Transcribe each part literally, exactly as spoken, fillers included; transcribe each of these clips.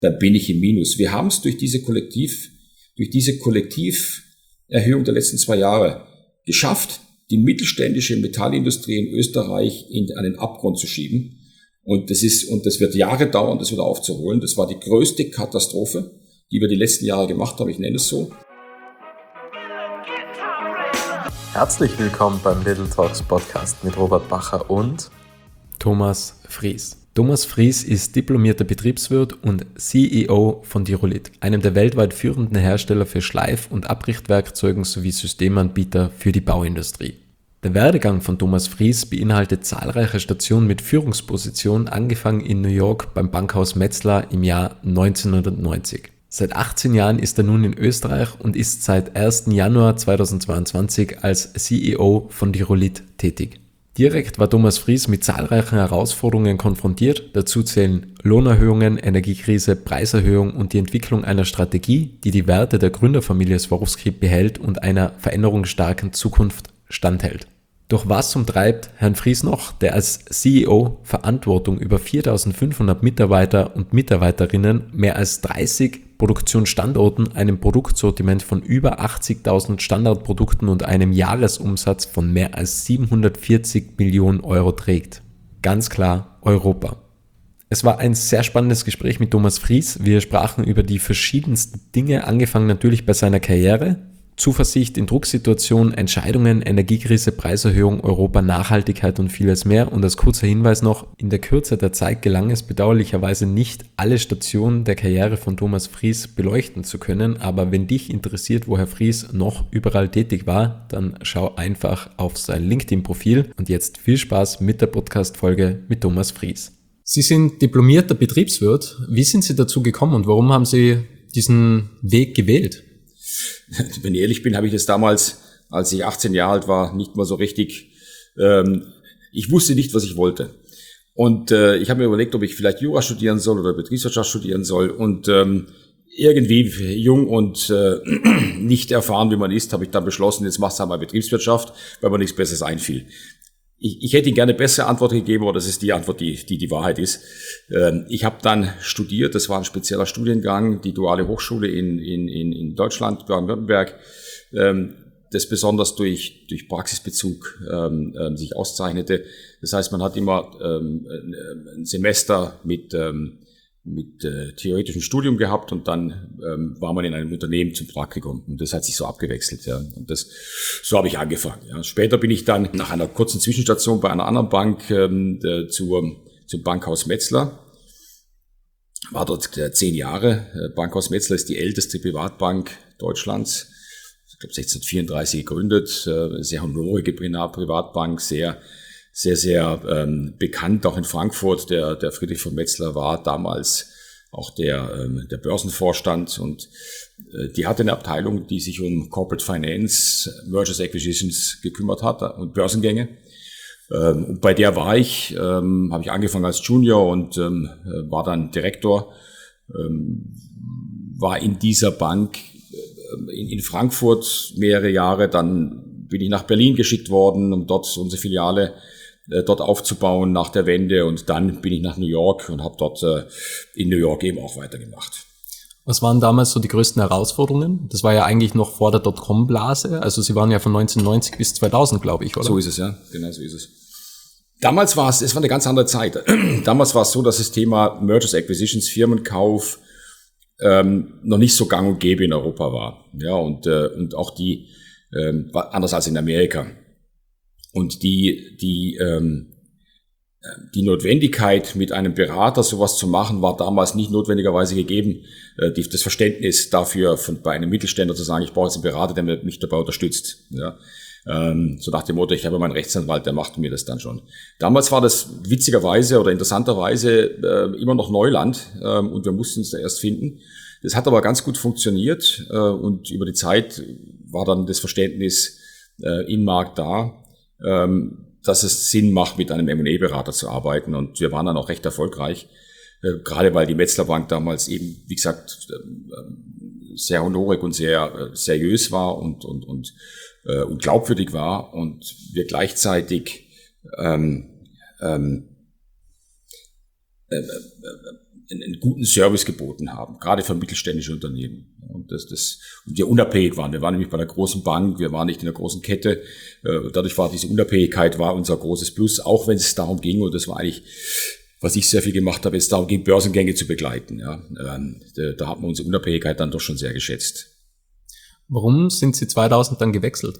dann bin ich im Minus. Wir haben es durch diese Kollektiv, durch diese Kollektiverhöhung der letzten zwei Jahre geschafft, die mittelständische Metallindustrie in Österreich in einen Abgrund zu schieben. Und das ist, und das wird Jahre dauern, das wieder aufzuholen. Das war die größte Katastrophe, die wir die letzten Jahre gemacht haben. Ich nenne es so. Herzlich willkommen beim Little Talks Podcast mit Robert Bacher und Thomas Fries. Thomas Fries ist diplomierter Betriebswirt und C E O von Dirolith, einem der weltweit führenden Hersteller für Schleif- und Abrichtwerkzeugen sowie Systemanbieter für die Bauindustrie. Der Werdegang von Thomas Fries beinhaltet zahlreiche Stationen mit Führungspositionen, angefangen in New York beim Bankhaus Metzler im Jahr neunzehnhundertneunzig. Seit achtzehn Jahren ist er nun in Österreich und ist seit ersten Januar zweitausendzweiundzwanzig als C E O von Dirolith tätig. Direkt war Thomas Fries mit zahlreichen Herausforderungen konfrontiert. Dazu zählen Lohnerhöhungen, Energiekrise, Preiserhöhung und die Entwicklung einer Strategie, die die Werte der Gründerfamilie Swarovski behält und einer veränderungsstarken Zukunft standhält. Doch was umtreibt Herrn Fries noch, der als C E O Verantwortung über viertausendfünfhundert Mitarbeiter und Mitarbeiterinnen, mehr als dreißig Produktionsstandorten, einem Produktsortiment von über achtzigtausend Standardprodukten und einem Jahresumsatz von mehr als siebenhundertvierzig Millionen Euro trägt? Ganz klar Europa. Es war ein sehr spannendes Gespräch mit Thomas Fries. Wir sprachen über die verschiedensten Dinge, angefangen natürlich bei seiner Karriere, Zuversicht in Drucksituationen, Entscheidungen, Energiekrise, Preiserhöhung, Europa, Nachhaltigkeit und vieles mehr. Und als kurzer Hinweis noch, in der Kürze der Zeit gelang es bedauerlicherweise nicht, alle Stationen der Karriere von Thomas Fries beleuchten zu können. Aber wenn dich interessiert, wo Herr Fries noch überall tätig war, dann schau einfach auf sein LinkedIn-Profil. Und jetzt viel Spaß mit der Podcast-Folge mit Thomas Fries. Sie sind diplomierter Betriebswirt. Wie sind Sie dazu gekommen und warum haben Sie diesen Weg gewählt? Wenn ich ehrlich bin, habe ich das damals, als ich achtzehn Jahre alt war, nicht mal so richtig, ähm, ich wusste nicht, was ich wollte. Und äh, ich habe mir überlegt, ob ich vielleicht Jura studieren soll oder Betriebswirtschaft studieren soll. Und ähm, irgendwie jung und äh, nicht erfahren, wie man ist, habe ich dann beschlossen, jetzt machst du halt mal Betriebswirtschaft, weil mir nichts Besseres einfiel. Ich, ich hätte Ihnen gerne eine bessere Antwort gegeben, aber das ist die Antwort, die die, die Wahrheit ist. Ähm, ich habe dann studiert, das war ein spezieller Studiengang, die Duale Hochschule in in in, in Deutschland, Baden-Württemberg, ähm, das besonders durch durch Praxisbezug ähm, ähm, sich auszeichnete. Das heißt, man hat immer ähm, ein Semester mit ähm, mit äh, theoretischem Studium gehabt und dann ähm, war man in einem Unternehmen zum Praktikum und das hat sich so abgewechselt, ja. Und das so habe ich angefangen. Ja. Später bin ich dann nach einer kurzen Zwischenstation bei einer anderen Bank ähm, äh, zur zum Bankhaus Metzler, war dort äh, zehn Jahre. Äh, Bankhaus Metzler ist die älteste Privatbank Deutschlands. Ich glaube sechzehnhundertvierunddreißig gegründet, äh, sehr honorige Privatbank, sehr sehr, sehr ähm, bekannt, auch in Frankfurt. Der, der Friedrich von Metzler war damals auch der, ähm, der Börsenvorstand und äh, die hatte eine Abteilung, die sich um Corporate Finance, Mergers, Acquisitions gekümmert hat und Börsengänge. Ähm, und bei der war ich, ähm, habe ich angefangen als Junior und ähm, war dann Direktor, ähm, war in dieser Bank äh, in, in Frankfurt mehrere Jahre, dann bin ich nach Berlin geschickt worden, um dort unsere Filiale dort aufzubauen nach der Wende und dann bin ich nach New York und habe dort äh, in New York eben auch weitergemacht. Was waren damals so die größten Herausforderungen? Das war ja eigentlich noch vor der Dotcom-Blase, also Sie waren ja von neunzehnhundertneunzig bis zweitausend, glaube ich, oder? So ist es, ja, genau so ist es. Damals war es, es war eine ganz andere Zeit. Damals war es so, dass das Thema Mergers, Acquisitions, Firmenkauf ähm, noch nicht so gang und gäbe in Europa war. Ja, und, äh, und auch die, ähm, anders als in Amerika. Und die, die, ähm, die Notwendigkeit, mit einem Berater sowas zu machen, war damals nicht notwendigerweise gegeben. Äh, die, das Verständnis dafür, von, bei einem Mittelständler zu sagen, ich brauche jetzt einen Berater, der mich dabei unterstützt. Ja. Ähm, so nach dem Motto, ich habe meinen Rechtsanwalt, der macht mir das dann schon. Damals war das witzigerweise oder interessanterweise äh, immer noch Neuland äh, und wir mussten uns da erst finden. Das hat aber ganz gut funktioniert äh, und über die Zeit war dann das Verständnis äh, im Markt da, dass es Sinn macht, mit einem M und A-Berater zu arbeiten. Und wir waren dann auch recht erfolgreich, gerade weil die Metzler Bank damals eben, wie gesagt, sehr honorig und sehr seriös war und, und, und, und glaubwürdig war und wir gleichzeitig ähm, ähm, einen guten Service geboten haben, gerade für mittelständische Unternehmen. Und das, das, und wir unabhängig waren. Wir waren nämlich bei einer großen Bank, wir waren nicht in einer großen Kette. Dadurch war diese Unabhängigkeit war unser großes Plus, auch wenn es darum ging, und das war eigentlich, was ich sehr viel gemacht habe, es darum ging, Börsengänge zu begleiten. Ja, da, da hat man unsere Unabhängigkeit dann doch schon sehr geschätzt. Warum sind Sie zweitausend dann gewechselt?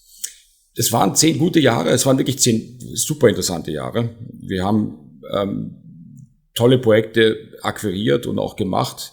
Es waren zehn gute Jahre, es waren wirklich zehn super interessante Jahre. Wir haben ähm, tolle Projekte akquiriert und auch gemacht,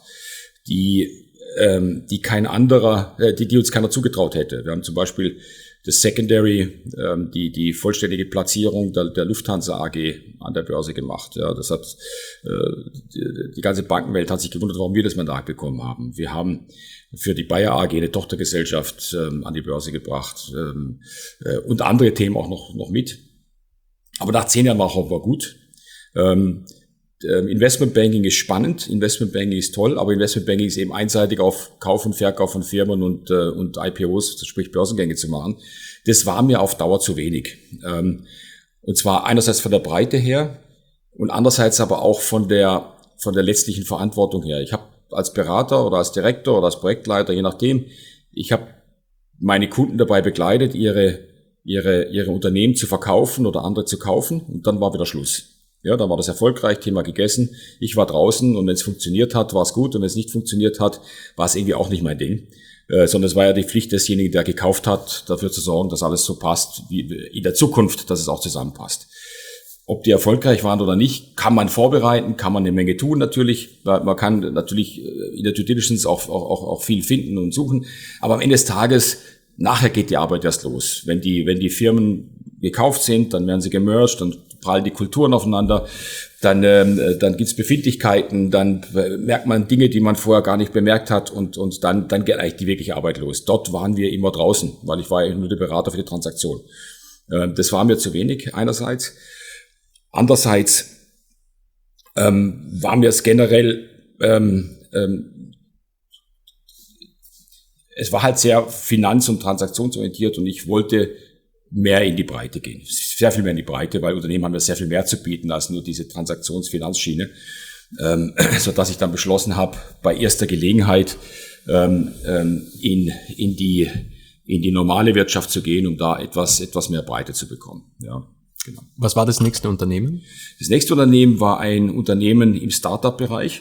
die ähm, die kein anderer, äh, die, die uns keiner zugetraut hätte. Wir haben zum Beispiel das Secondary, ähm, die die vollständige Platzierung der, der Lufthansa A G an der Börse gemacht. Ja, das hat äh, die, die ganze Bankenwelt hat sich gewundert, warum wir das Mandat bekommen haben. Wir haben für die Bayer A G eine Tochtergesellschaft ähm, an die Börse gebracht ähm, äh, und andere Themen auch noch noch mit. Aber nach zehn Jahren war auch war gut. Ähm, Investmentbanking ist spannend, Investmentbanking ist toll, aber Investmentbanking ist eben einseitig auf Kauf und Verkauf von Firmen und, äh, und I P Os, sprich Börsengänge zu machen. Das war mir auf Dauer zu wenig. Ähm, und zwar einerseits von der Breite her und andererseits aber auch von der, von der letztlichen Verantwortung her. Ich habe als Berater oder als Direktor oder als Projektleiter, je nachdem, ich habe meine Kunden dabei begleitet, ihre, ihre, ihre Unternehmen zu verkaufen oder andere zu kaufen, und dann war wieder Schluss. Ja, dann war das erfolgreich, Thema gegessen. Ich war draußen, und wenn es funktioniert hat, war es gut, und wenn es nicht funktioniert hat, war es irgendwie auch nicht mein Ding. Äh, sondern es war ja die Pflicht desjenigen, der gekauft hat, dafür zu sorgen, dass alles so passt, wie in der Zukunft, dass es auch zusammenpasst. Ob die erfolgreich waren oder nicht, kann man vorbereiten, kann man eine Menge tun natürlich. Man kann natürlich in der Due Diligence auch, auch, auch viel finden und suchen. Aber am Ende des Tages, nachher geht die Arbeit erst los. Wenn die, wenn die Firmen gekauft sind, dann werden sie gemerged, dann prallen die Kulturen aufeinander, dann, ähm, dann gibt's Befindlichkeiten, dann merkt man Dinge, die man vorher gar nicht bemerkt hat, und, und dann, dann geht eigentlich die wirkliche Arbeit los. Dort waren wir immer draußen, weil ich war ja nur der Berater für die Transaktion. Ähm, das war mir zu wenig einerseits. Andererseits ähm, war mir es generell, ähm, ähm, es war halt sehr finanz- und transaktionsorientiert, und ich wollte mehr in die Breite gehen, sehr viel mehr in die Breite, weil Unternehmen haben ja sehr viel mehr zu bieten als nur diese Transaktionsfinanzschiene, ähm, so dass ich dann beschlossen habe, bei erster Gelegenheit ähm, in in die in die normale Wirtschaft zu gehen, um da etwas etwas mehr Breite zu bekommen. Ja, genau. Was war das nächste Unternehmen? Das nächste Unternehmen war ein Unternehmen im Startup-Bereich,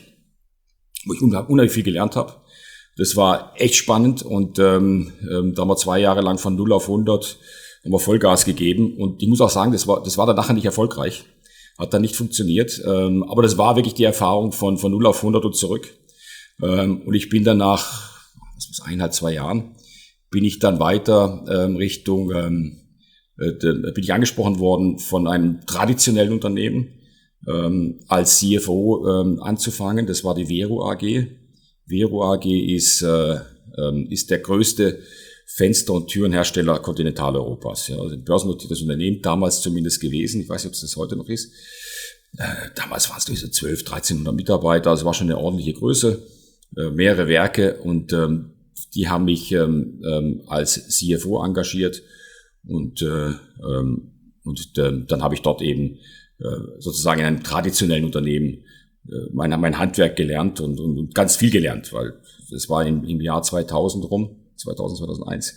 wo ich unheimlich viel gelernt habe. Das war echt spannend, und ähm, da haben wir zwei Jahre lang von null auf hundert haben wir Vollgas gegeben, und ich muss auch sagen, das war das war dann nachher nicht erfolgreich, hat dann nicht funktioniert, ähm, aber das war wirklich die Erfahrung von von null auf hundert und zurück, ähm, und ich bin dann nach das muss eineinhalb, zwei Jahren bin ich dann weiter ähm, Richtung ähm, äh, bin ich angesprochen worden von einem traditionellen Unternehmen ähm, als C F O ähm, anzufangen. Das war die Vero A G. Vero A G ist äh, ähm, ist der größte Fenster- und Türenhersteller Kontinentaleuropas. Ja, also ein börsennotiertes Unternehmen, damals zumindest gewesen. Ich weiß nicht, ob es das heute noch ist. Äh, damals waren es so zwölf, dreizehnhundert Mitarbeiter. Also war schon eine ordentliche Größe, äh, mehrere Werke, und ähm, die haben mich ähm, ähm, als C F O engagiert, und äh, ähm, und äh, dann habe ich dort eben äh, sozusagen in einem traditionellen Unternehmen äh, mein mein Handwerk gelernt und, und, und ganz viel gelernt, weil das war im, im Jahr zweitausend rum. zweitausend, zweitausendeins.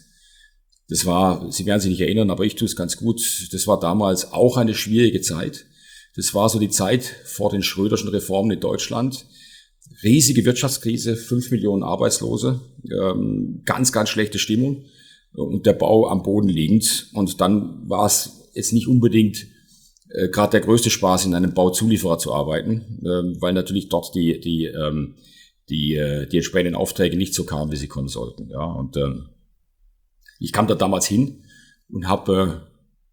Das war, Sie werden sich nicht erinnern, aber ich tue es ganz gut. Das war damals auch eine schwierige Zeit. Das war so die Zeit vor den Schröderschen Reformen in Deutschland. Riesige Wirtschaftskrise, fünf Millionen Arbeitslose, ähm, ganz, ganz schlechte Stimmung und der Bau am Boden liegend. Und dann war es jetzt nicht unbedingt äh, gerade der größte Spaß, in einem Bauzulieferer zu arbeiten, äh, weil natürlich dort die die ähm, die die entsprechenden Aufträge nicht so kamen, wie sie kommen sollten. Ja, und ähm, ich kam da damals hin und habe äh,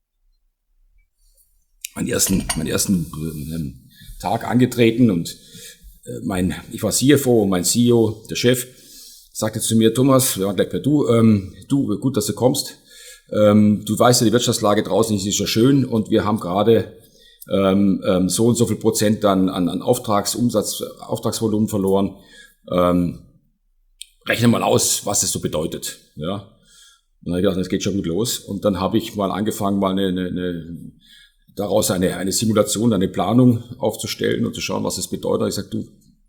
meinen ersten meinen ersten äh, Tag angetreten, und äh, mein ich war C F O und mein C E O, der Chef, sagte zu mir: Thomas, wir waren gleich per Du, ähm, du, gut, dass du kommst. Ähm, du weißt ja, die Wirtschaftslage draußen ist ja schön, und wir haben gerade ähm, ähm, so und so viel Prozent an, an, an Auftragsumsatz, Auftragsvolumen verloren. Ähm, rechne mal aus, was das so bedeutet. Ja. Und dann habe ich gedacht, das geht schon gut los. Und dann habe ich mal angefangen, mal eine, eine, eine daraus eine, eine Simulation, eine Planung aufzustellen und zu schauen, was das bedeutet. Ich sage, du,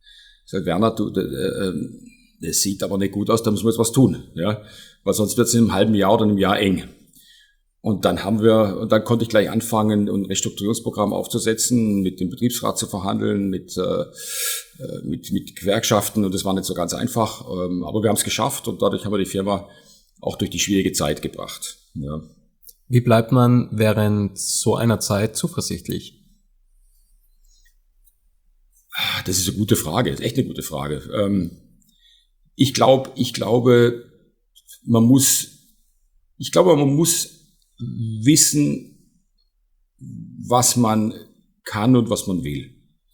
Ich sage, Werner, du, äh, das sieht aber nicht gut aus, da müssen wir jetzt was tun, ja, weil sonst wird es in einem halben Jahr oder einem Jahr eng. Und dann haben wir, und dann konnte ich gleich anfangen, ein Restrukturierungsprogramm aufzusetzen, mit dem Betriebsrat zu verhandeln, mit, äh, mit, mit Gewerkschaften, und das war nicht so ganz einfach, ähm, aber wir haben es geschafft, und dadurch haben wir die Firma auch durch die schwierige Zeit gebracht. Ja. Wie bleibt man während so einer Zeit zuversichtlich? Das ist eine gute Frage, das ist echt eine gute Frage. Ähm, ich glaube, ich glaube, man muss, ich glaube, man muss wissen, was man kann und was man will.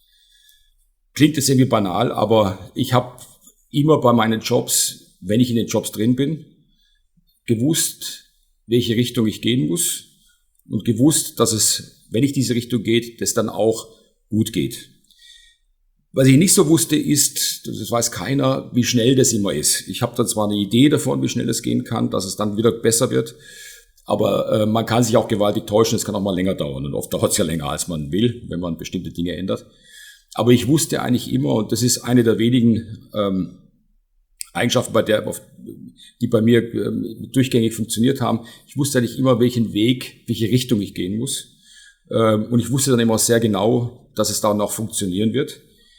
Klingt jetzt irgendwie banal, aber ich habe immer bei meinen Jobs, wenn ich in den Jobs drin bin, gewusst, welche Richtung ich gehen muss, und gewusst, dass es, wenn ich diese Richtung geht, das dann auch gut geht. Was ich nicht so wusste, ist, das weiß keiner, wie schnell das immer ist. Ich habe dann zwar eine Idee davon, wie schnell es gehen kann, dass es dann wieder besser wird, aber äh, man kann sich auch gewaltig täuschen, es kann auch mal länger dauern, und oft dauert es ja länger, als man will, wenn man bestimmte Dinge ändert. Aber ich wusste eigentlich immer, und das ist eine der wenigen ähm, Eigenschaften, bei der, die bei mir ähm, durchgängig funktioniert haben, ich wusste eigentlich immer, welchen Weg, welche Richtung ich gehen muss. Ähm, und ich wusste dann immer sehr genau, dass es dann auch funktionieren wird.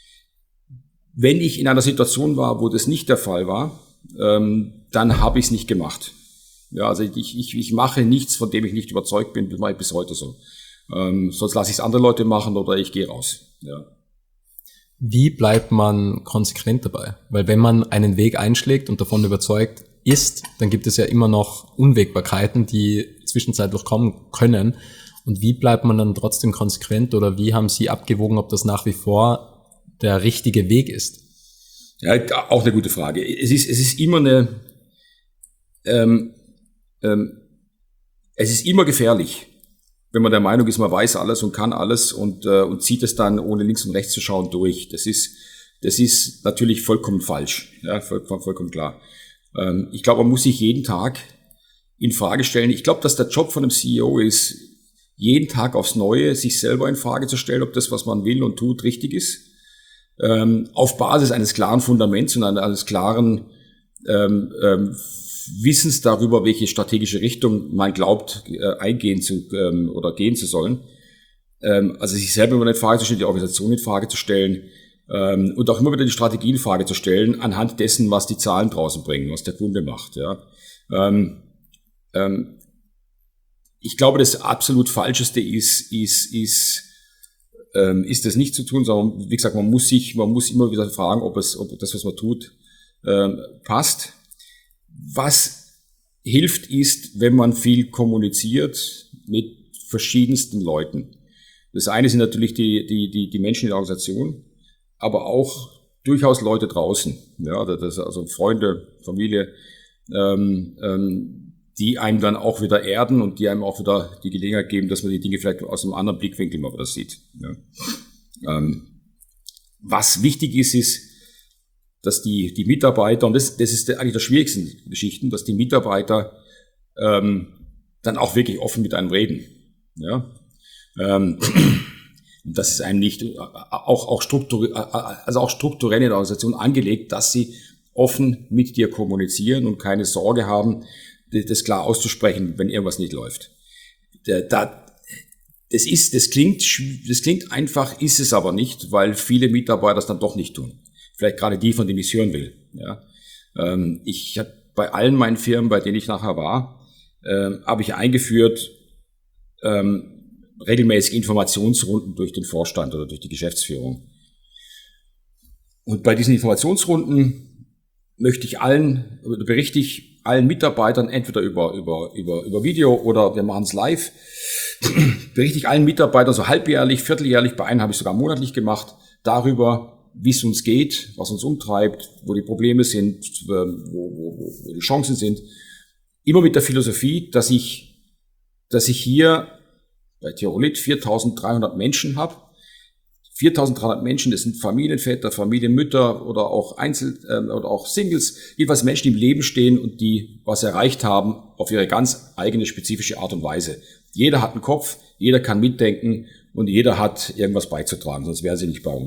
Wenn ich in einer Situation war, wo das nicht der Fall war, ähm, dann habe ich es nicht gemacht. Ja, also ich, ich, ich mache nichts, von dem ich nicht überzeugt bin, das mache ich bis heute so. Ähm, sonst lasse ich es andere Leute machen oder ich gehe raus. Ja. Wie bleibt man konsequent dabei? Weil wenn man einen Weg einschlägt und davon überzeugt ist, dann gibt es ja immer noch Unwägbarkeiten, die zwischenzeitlich kommen können. Und wie bleibt man dann trotzdem konsequent, oder wie haben Sie abgewogen, ob das nach wie vor der richtige Weg ist? Ja, auch eine gute Frage. Es ist, es ist immer eine, ähm, ähm, es ist immer gefährlich, wenn man der Meinung ist, man weiß alles und kann alles und, äh, und zieht es dann, ohne links und rechts zu schauen, durch. Das ist, das ist natürlich vollkommen falsch, ja, voll, vollkommen klar. Ähm, ich glaube, man muss sich jeden Tag in Frage stellen. Ich glaube, dass der Job von einem C E O ist, jeden Tag aufs Neue sich selber in Frage zu stellen, ob das, was man will und tut, richtig ist. Ähm, auf Basis eines klaren Fundaments und eines klaren ähm, ähm, Wissens darüber, welche strategische Richtung man glaubt, äh, eingehen zu ähm, oder gehen zu sollen. Ähm, also sich selber immer in Frage zu stellen, die Organisation in Frage zu stellen ähm, und auch immer wieder die Strategie in Frage zu stellen, anhand dessen, was die Zahlen draußen bringen, was der Kunde macht. Ja. Ähm, ähm, ich glaube, das absolut Falscheste ist, ist, ist ist das nicht zu tun, sondern wie gesagt, man muss sich, man muss immer wieder fragen, ob es, ob das, was man tut, ähm, passt. Was hilft, ist, wenn man viel kommuniziert mit verschiedensten Leuten. Das eine sind natürlich die, die, die, die Menschen in der Organisation, aber auch durchaus Leute draußen, ja, das, also Freunde, Familie, ähm, ähm, die einem dann auch wieder erden und die einem auch wieder die Gelegenheit geben, dass man die Dinge vielleicht aus einem anderen Blickwinkel mal wieder sieht. Ja. Ähm, was wichtig ist, ist, dass die, die Mitarbeiter, und das, das ist eigentlich der schwierigsten Geschichten, dass die Mitarbeiter ähm, dann auch wirklich offen mit einem reden. Ja. Ähm, das ist einem nicht, auch, auch, struktur, also auch strukturell in der Organisation angelegt, dass sie offen mit dir kommunizieren und keine Sorge haben, das klar auszusprechen, wenn irgendwas nicht läuft. Da, das ist, das klingt, das klingt einfach, ist es aber nicht, weil viele Mitarbeiter das dann doch nicht tun. Vielleicht gerade die, von denen ich es hören will. Ja. Ich habe bei allen meinen Firmen, bei denen ich nachher war, habe ich eingeführt regelmäßig Informationsrunden durch den Vorstand oder durch die Geschäftsführung. Und bei diesen Informationsrunden möchte ich allen, oder berichte ich allen Mitarbeitern entweder über, über, über, über Video oder wir machen es live, berichte ich allen Mitarbeitern so halbjährlich, vierteljährlich, bei einem habe ich sogar monatlich gemacht, darüber, wie es uns geht, was uns umtreibt, wo die Probleme sind, wo, wo, wo die Chancen sind. Immer mit der Philosophie, dass ich, dass ich hier bei Tirolit viertausenddreihundert Menschen habe. viertausenddreihundert Menschen, das sind Familienväter, Familienmütter oder auch Einzel- äh, oder auch Singles, jedenfalls Menschen, die im Leben stehen und die was erreicht haben auf ihre ganz eigene spezifische Art und Weise. Jeder hat einen Kopf, jeder kann mitdenken und jeder hat irgendwas beizutragen, sonst wäre sie nicht bei uns.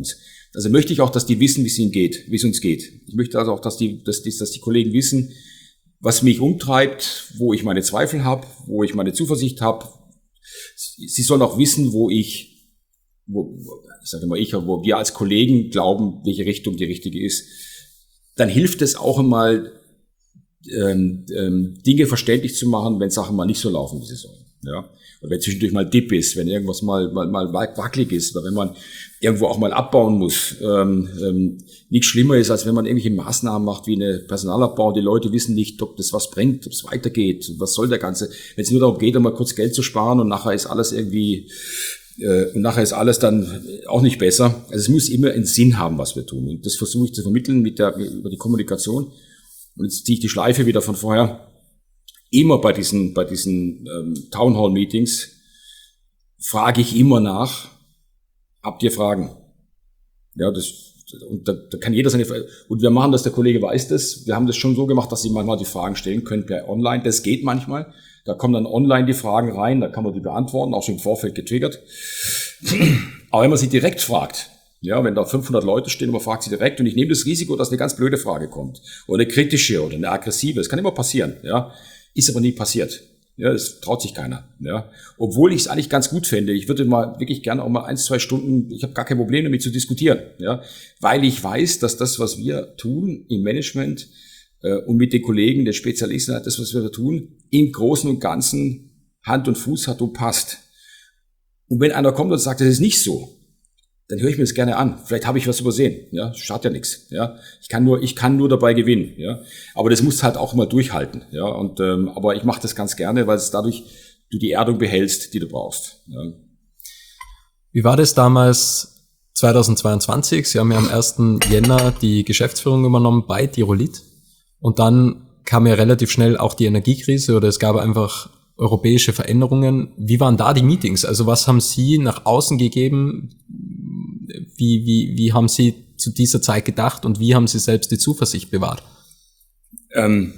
Also möchte ich auch, dass die wissen, wie es ihnen geht, wie es uns geht. Ich möchte also auch, dass die, dass die, dass die Kollegen wissen, was mich umtreibt, wo ich meine Zweifel habe, wo ich meine Zuversicht habe. Sie sollen auch wissen, wo ich, wo, ich sage immer ich, wo wir als Kollegen glauben, welche Richtung die richtige ist. Dann hilft es auch einmal, ähm, ähm, Dinge verständlich zu machen, wenn Sachen mal nicht so laufen, wie sie sollen. Ja? Oder wenn zwischendurch mal Dip ist, wenn irgendwas mal, mal, mal wackelig ist, oder wenn man irgendwo auch mal abbauen muss. Ähm, ähm, nichts schlimmer ist, als wenn man irgendwelche Maßnahmen macht, wie eine Personalabbau. Die Leute wissen nicht, ob das was bringt, ob es weitergeht, was soll der Ganze. Wenn es nur darum geht, um mal kurz Geld zu sparen und nachher ist alles irgendwie, äh, und nachher ist alles dann auch nicht besser. Also es muss immer einen Sinn haben, was wir tun. Und das versuche ich zu vermitteln mit der, über die Kommunikation. Und jetzt ziehe ich die Schleife wieder von vorher. Immer bei diesen, bei diesen ähm, Townhall-Meetings frage ich immer nach, habt ihr Fragen? Ja, das, und da, da kann jeder seine Fragen. Und wir machen das, der Kollege weiß das. Wir haben das schon so gemacht, dass Sie manchmal die Fragen stellen können per Online. Das geht manchmal. Da kommen dann online die Fragen rein, da kann man die beantworten, auch schon im Vorfeld getriggert. Aber wenn man sie direkt fragt, ja, wenn da fünfhundert Leute stehen und man fragt sie direkt, und ich nehme das Risiko, dass eine ganz blöde Frage kommt, oder eine kritische oder eine aggressive, das kann immer passieren, ja, ist aber nie passiert. Ja, das traut sich keiner, ja. Obwohl ich es eigentlich ganz gut fände. Ich würde mal wirklich gerne auch mal ein, zwei Stunden, ich habe gar kein Problem damit zu diskutieren, ja, weil ich weiß, dass das, was wir tun im Management äh, und mit den Kollegen, den Spezialisten, das, was wir da tun, im Großen und Ganzen Hand und Fuß hat und passt. Und wenn einer kommt und sagt, das ist nicht so, dann höre ich mir das gerne an. Vielleicht habe ich was übersehen. Ja, schadet ja nichts. Ja, ich kann nur, ich kann nur dabei gewinnen. Ja, aber das musst halt auch mal durchhalten. Ja, und ähm, aber ich mache das ganz gerne, weil es dadurch du die Erdung behältst, die du brauchst. Ja. Wie war das damals zweitausendzweiundzwanzig? Sie haben ja am ersten Jänner die Geschäftsführung übernommen bei Tirolit und dann kam ja relativ schnell auch die Energiekrise oder es gab einfach europäische Veränderungen. Wie waren da die Meetings? Also was haben Sie nach außen gegeben? Wie, wie, wie haben Sie zu dieser Zeit gedacht und wie haben Sie selbst die Zuversicht bewahrt? Ähm,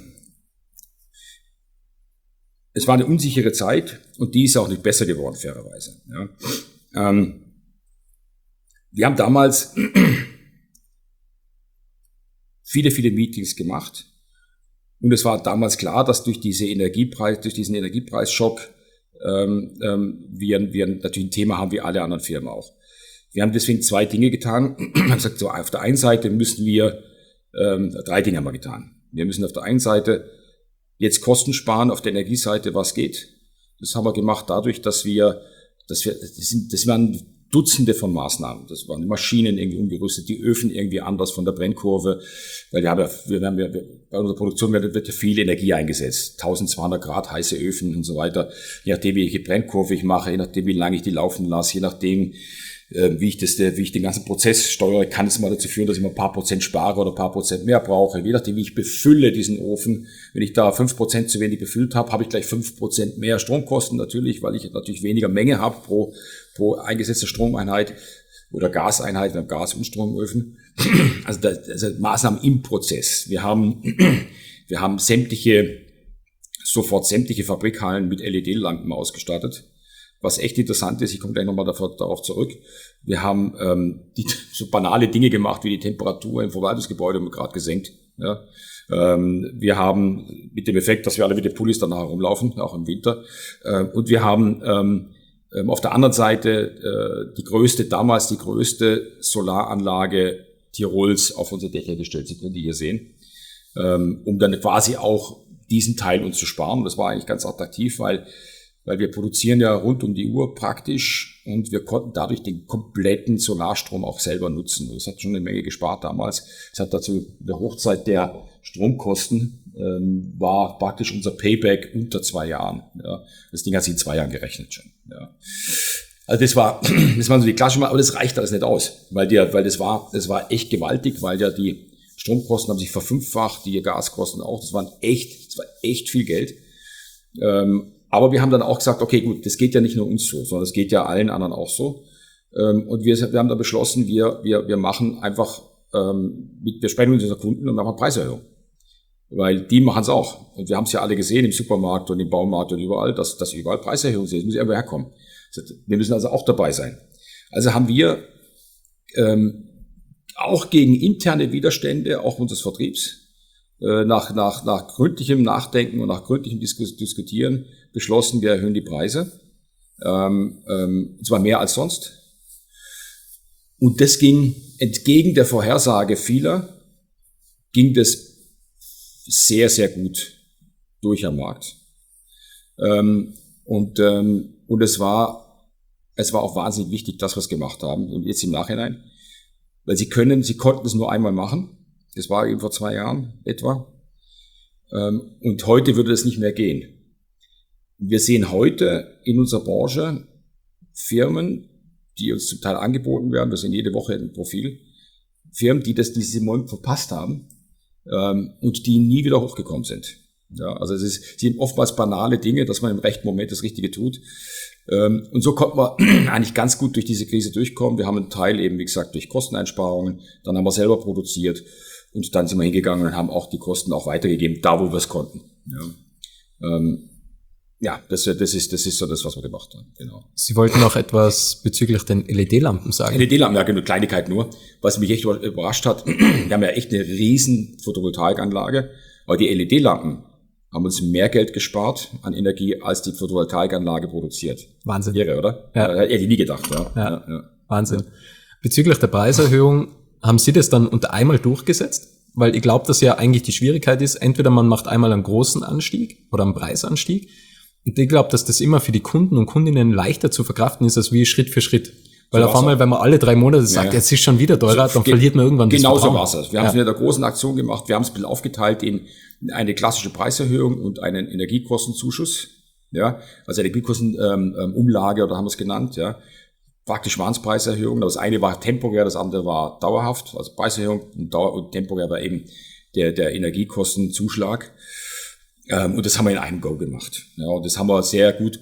es war eine unsichere Zeit und die ist auch nicht besser geworden, fairerweise. Ja. Ähm, wir haben damals viele, viele Meetings gemacht und es war damals klar, dass durch diese Energiepreis, durch diesen Energiepreisschock ähm, ähm, wir, wir natürlich ein Thema haben wie alle anderen Firmen auch. Wir haben deswegen zwei Dinge getan. Wir haben gesagt, so auf der einen Seite müssen wir, ähm, drei Dinge haben wir getan. Wir müssen auf der einen Seite jetzt Kosten sparen, auf der Energieseite, was geht. Das haben wir gemacht dadurch, dass wir, dass wir, das sind, das waren Dutzende von Maßnahmen. Das waren die Maschinen irgendwie umgerüstet, die Öfen irgendwie anders von der Brennkurve, weil wir haben ja, wir haben ja, bei unserer Produktion wird, wird ja viel Energie eingesetzt. eintausendzweihundert Grad heiße Öfen und so weiter. Je nachdem, welche Brennkurve ich mache, je nachdem, wie lange ich die laufen lasse, je nachdem, wie ich das, wie ich den ganzen Prozess steuere, kann es mal dazu führen, dass ich mal ein paar Prozent spare oder ein paar Prozent mehr brauche. Je nachdem, wie ich befülle diesen Ofen. Wenn ich da fünf Prozent zu wenig befüllt habe, habe ich gleich fünf Prozent mehr Stromkosten natürlich, weil ich natürlich weniger Menge habe pro, pro eingesetzte Stromeinheit oder Gaseinheit, wir haben Gas- und Stromöfen. Also, das, also Maßnahmen im Prozess. Wir haben, wir haben sämtliche, sofort sämtliche Fabrikhallen mit L E D-Lampen ausgestattet. Was echt interessant ist, ich komme gleich nochmal darauf zurück, wir haben ähm, die, so banale Dinge gemacht, wie die Temperatur im Verwaltungsgebäude haben wir gerade gesenkt. Ja. Ähm, wir haben mit dem Effekt, dass wir alle mit den Pullis danach rumlaufen, auch im Winter. Ähm, und wir haben ähm, auf der anderen Seite äh, die größte, damals die größte Solaranlage Tirols auf unsere Dächer gestellt, Sie können die hier sehen, ähm, um dann quasi auch diesen Teil uns zu sparen. Das war eigentlich ganz attraktiv, weil Weil wir produzieren ja rund um die Uhr praktisch und wir konnten dadurch den kompletten Solarstrom auch selber nutzen. Das hat schon eine Menge gespart damals. Es hat dazu in der Hochzeit der Stromkosten ähm, war praktisch unser Payback unter zwei Jahren. Ja. Das Ding hat sich in zwei Jahren gerechnet schon. Ja. Also das war, das waren so die klassischen, aber das reicht alles nicht aus, weil der, weil das war, das war echt gewaltig, weil ja die Stromkosten haben sich verfünffacht, die Gaskosten auch. Das waren echt, das war echt viel Geld. Ähm, Aber wir haben dann auch gesagt, okay, gut, das geht ja nicht nur uns so, sondern es geht ja allen anderen auch so. Und wir, wir haben dann beschlossen, wir, wir, wir machen einfach, wir sprechen mit unseren Kunden und machen Preiserhöhung. Weil die machen es auch. Und wir haben es ja alle gesehen im Supermarkt und im Baumarkt und überall, dass, dass überall Preiserhöhungen sind. Das muss irgendwo herkommen. Wir müssen also auch dabei sein. Also haben wir ähm, auch gegen interne Widerstände, auch unseres Vertriebs, äh, nach, nach, nach gründlichem Nachdenken und nach gründlichem Diskus- Diskutieren beschlossen, wir erhöhen die Preise. Ähm, ähm, und zwar mehr als sonst. Und das ging entgegen der Vorhersage vieler, ging das sehr, sehr gut durch am Markt. Ähm, und, ähm, und es war, es war auch wahnsinnig wichtig, dass wir es gemacht haben. Und jetzt im Nachhinein, weil sie können, sie konnten es nur einmal machen. Das war eben vor zwei Jahren etwa. Ähm, und heute würde es nicht mehr gehen. Wir sehen heute in unserer Branche Firmen, die uns zum Teil angeboten werden, wir sehen jede Woche ein Profil, Firmen, die das diesen Moment verpasst haben ähm, und die nie wieder hochgekommen sind. Ja, also es ist, sind oftmals banale Dinge, dass man im rechten Moment das Richtige tut. Ähm, und so konnten wir eigentlich ganz gut durch diese Krise durchkommen. Wir haben einen Teil eben, wie gesagt, durch Kosteneinsparungen, dann haben wir selber produziert und dann sind wir hingegangen und haben auch die Kosten auch weitergegeben, da wo wir es konnten. Ja. Ähm, Ja, das, das ist, das ist so das, was wir gemacht haben, genau. Sie wollten noch etwas bezüglich den L E D-Lampen sagen. L E D-Lampen, ja, genau, Kleinigkeit nur. Was mich echt überrascht hat, wir haben ja echt eine riesen Photovoltaikanlage, aber die L E D-Lampen haben uns mehr Geld gespart an Energie, als die Photovoltaikanlage produziert. Wahnsinn. Irre, oder? Ja. Hätte ich nie gedacht, ja. Ja. Ja, ja. Wahnsinn. Bezüglich der Preiserhöhung, haben Sie das dann unter einmal durchgesetzt? Weil ich glaube, dass ja eigentlich die Schwierigkeit ist, entweder man macht einmal einen großen Anstieg oder einen Preisanstieg. Und ich glaube, dass das immer für die Kunden und Kundinnen leichter zu verkraften ist, als wie Schritt für Schritt. Weil So auf einmal, wenn man alle drei Monate sagt, Ja. jetzt ist schon wieder teurer, dann Ge- verliert man irgendwann das Genau so Vertrauen. war es. Wir haben es Ja. mit einer großen Aktion gemacht. Wir haben es ein bisschen aufgeteilt in eine klassische Preiserhöhung und einen Energiekostenzuschuss. Ja, also Energiekostenumlage ähm, Umlage, oder haben wir es genannt. Ja, praktisch waren es Preiserhöhungen. Das eine war temporär, das andere war dauerhaft. Also Preiserhöhung und, Dauer- und temporär war eben der, der Energiekostenzuschlag. Ähm, und das haben wir in einem Go gemacht. Ja, und das haben wir sehr gut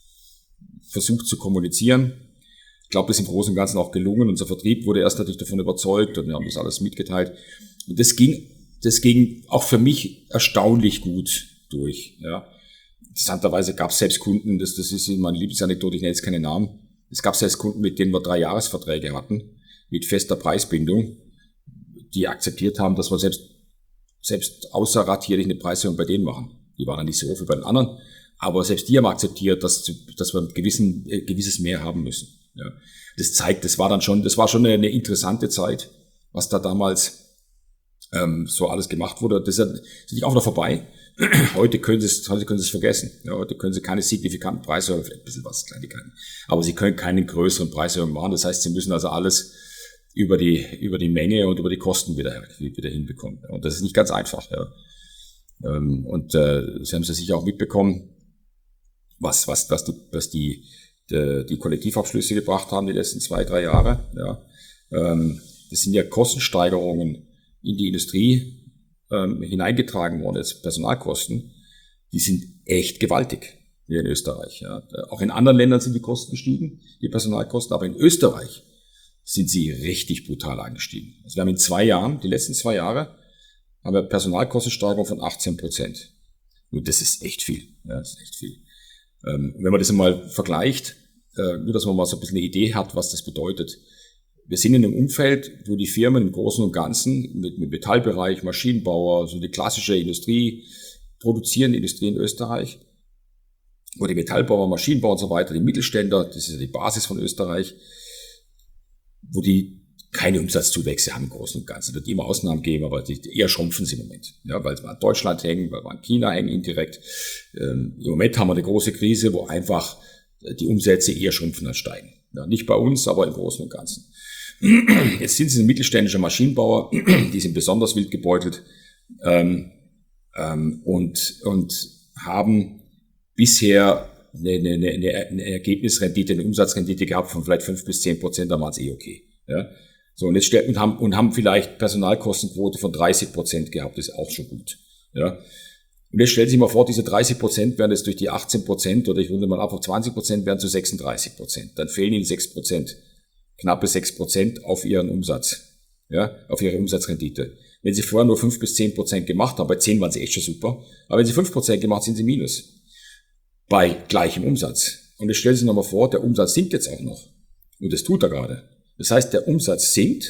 versucht zu kommunizieren. Ich glaube, das ist im Großen und Ganzen auch gelungen. Unser Vertrieb wurde erst natürlich davon überzeugt und wir haben das alles mitgeteilt. Und das ging, das ging auch für mich erstaunlich gut durch. Ja. Interessanterweise gab es selbst Kunden, das, das ist meine Lieblingsanekdote, ich nenne jetzt keine Namen. Es gab selbst Kunden, mit denen wir drei Jahresverträge hatten, mit fester Preisbindung, die akzeptiert haben, dass wir selbst, selbst außerratierlich eine Preiserhöhung bei denen machen. Die waren dann nicht so hoch wie bei den anderen, aber selbst die haben akzeptiert, dass, dass wir ein gewissen, äh, gewisses Mehr haben müssen. Ja. Das zeigt, das war dann schon, das war schon eine, eine interessante Zeit, was da damals ähm, so alles gemacht wurde. Das ist nicht auch noch vorbei. Heute können Sie es, heute können Sie es vergessen. Ja, heute können Sie keine signifikanten Preiserhöhungen, vielleicht ein bisschen was, Kleinigkeiten. Aber Sie können keine größeren Preiserhöhungen machen. Das heißt, Sie müssen also alles über die, über die Menge und über die Kosten wieder, wieder hinbekommen. Und das ist nicht ganz einfach. Ja. Ähm, und äh, Sie haben es ja sicher auch mitbekommen, was, was, was die, was die, die, die Kollektivabschlüsse gebracht haben die letzten zwei, drei Jahre. Ja. Ähm, das sind ja Kostensteigerungen in die Industrie ähm, hineingetragen worden, jetzt Personalkosten, die sind echt gewaltig hier in Österreich. Ja. Auch in anderen Ländern sind die Kosten gestiegen, die Personalkosten, aber in Österreich sind sie richtig brutal angestiegen. Also wir haben in zwei Jahren, die letzten zwei Jahre, haben wir Personalkostensteigerung von achtzehn Prozent. Und das ist echt viel. Ja, das ist echt viel. Ähm, wenn man das einmal vergleicht, äh, nur dass man mal so ein bisschen eine Idee hat, was das bedeutet. Wir sind in einem Umfeld, wo die Firmen im Großen und Ganzen mit, mit Metallbereich, Maschinenbauer, so die klassische Industrie, produzierende Industrie in Österreich, wo die Metallbauer, Maschinenbauer und so weiter, die Mittelständler, das ist ja die Basis von Österreich, wo die keine Umsatzzuwächse haben im Großen und Ganzen. Es wird immer Ausnahmen geben, aber die eher schrumpfen sie im Moment. Ja, weil wir an Deutschland hängen, weil wir an China hängen indirekt. Ähm, Im Moment haben wir eine große Krise, wo einfach die Umsätze eher schrumpfen als steigen. Ja, nicht bei uns, aber im Großen und Ganzen. Jetzt sind sie ein mittelständischer Maschinenbauer, die sind besonders wild gebeutelt ähm, ähm, und, und haben bisher eine, eine, eine, eine Ergebnisrendite, eine Umsatzrendite gehabt von vielleicht fünf bis zehn Prozent, da waren es eh okay. Ja? So, und jetzt stellen, und haben, und haben vielleicht Personalkostenquote von dreißig Prozent gehabt, das ist auch schon gut. Ja? Und jetzt stellen Sie sich mal vor, diese dreißig Prozent werden jetzt durch die achtzehn Prozent oder ich runde mal ab auf zwanzig Prozent werden zu sechsunddreißig Prozent. Dann fehlen Ihnen sechs Prozent. Knappe sechs Prozent auf Ihren Umsatz, ja, auf Ihre Umsatzrendite. Wenn Sie vorher nur fünf bis zehn Prozent gemacht haben, bei zehn waren Sie echt schon super, aber wenn Sie fünf Prozent gemacht, sind Sie minus. Bei gleichem Umsatz. Und jetzt stellen Sie sich nochmal vor, der Umsatz sinkt jetzt auch noch. Und das tut er gerade. Das heißt, der Umsatz sinkt,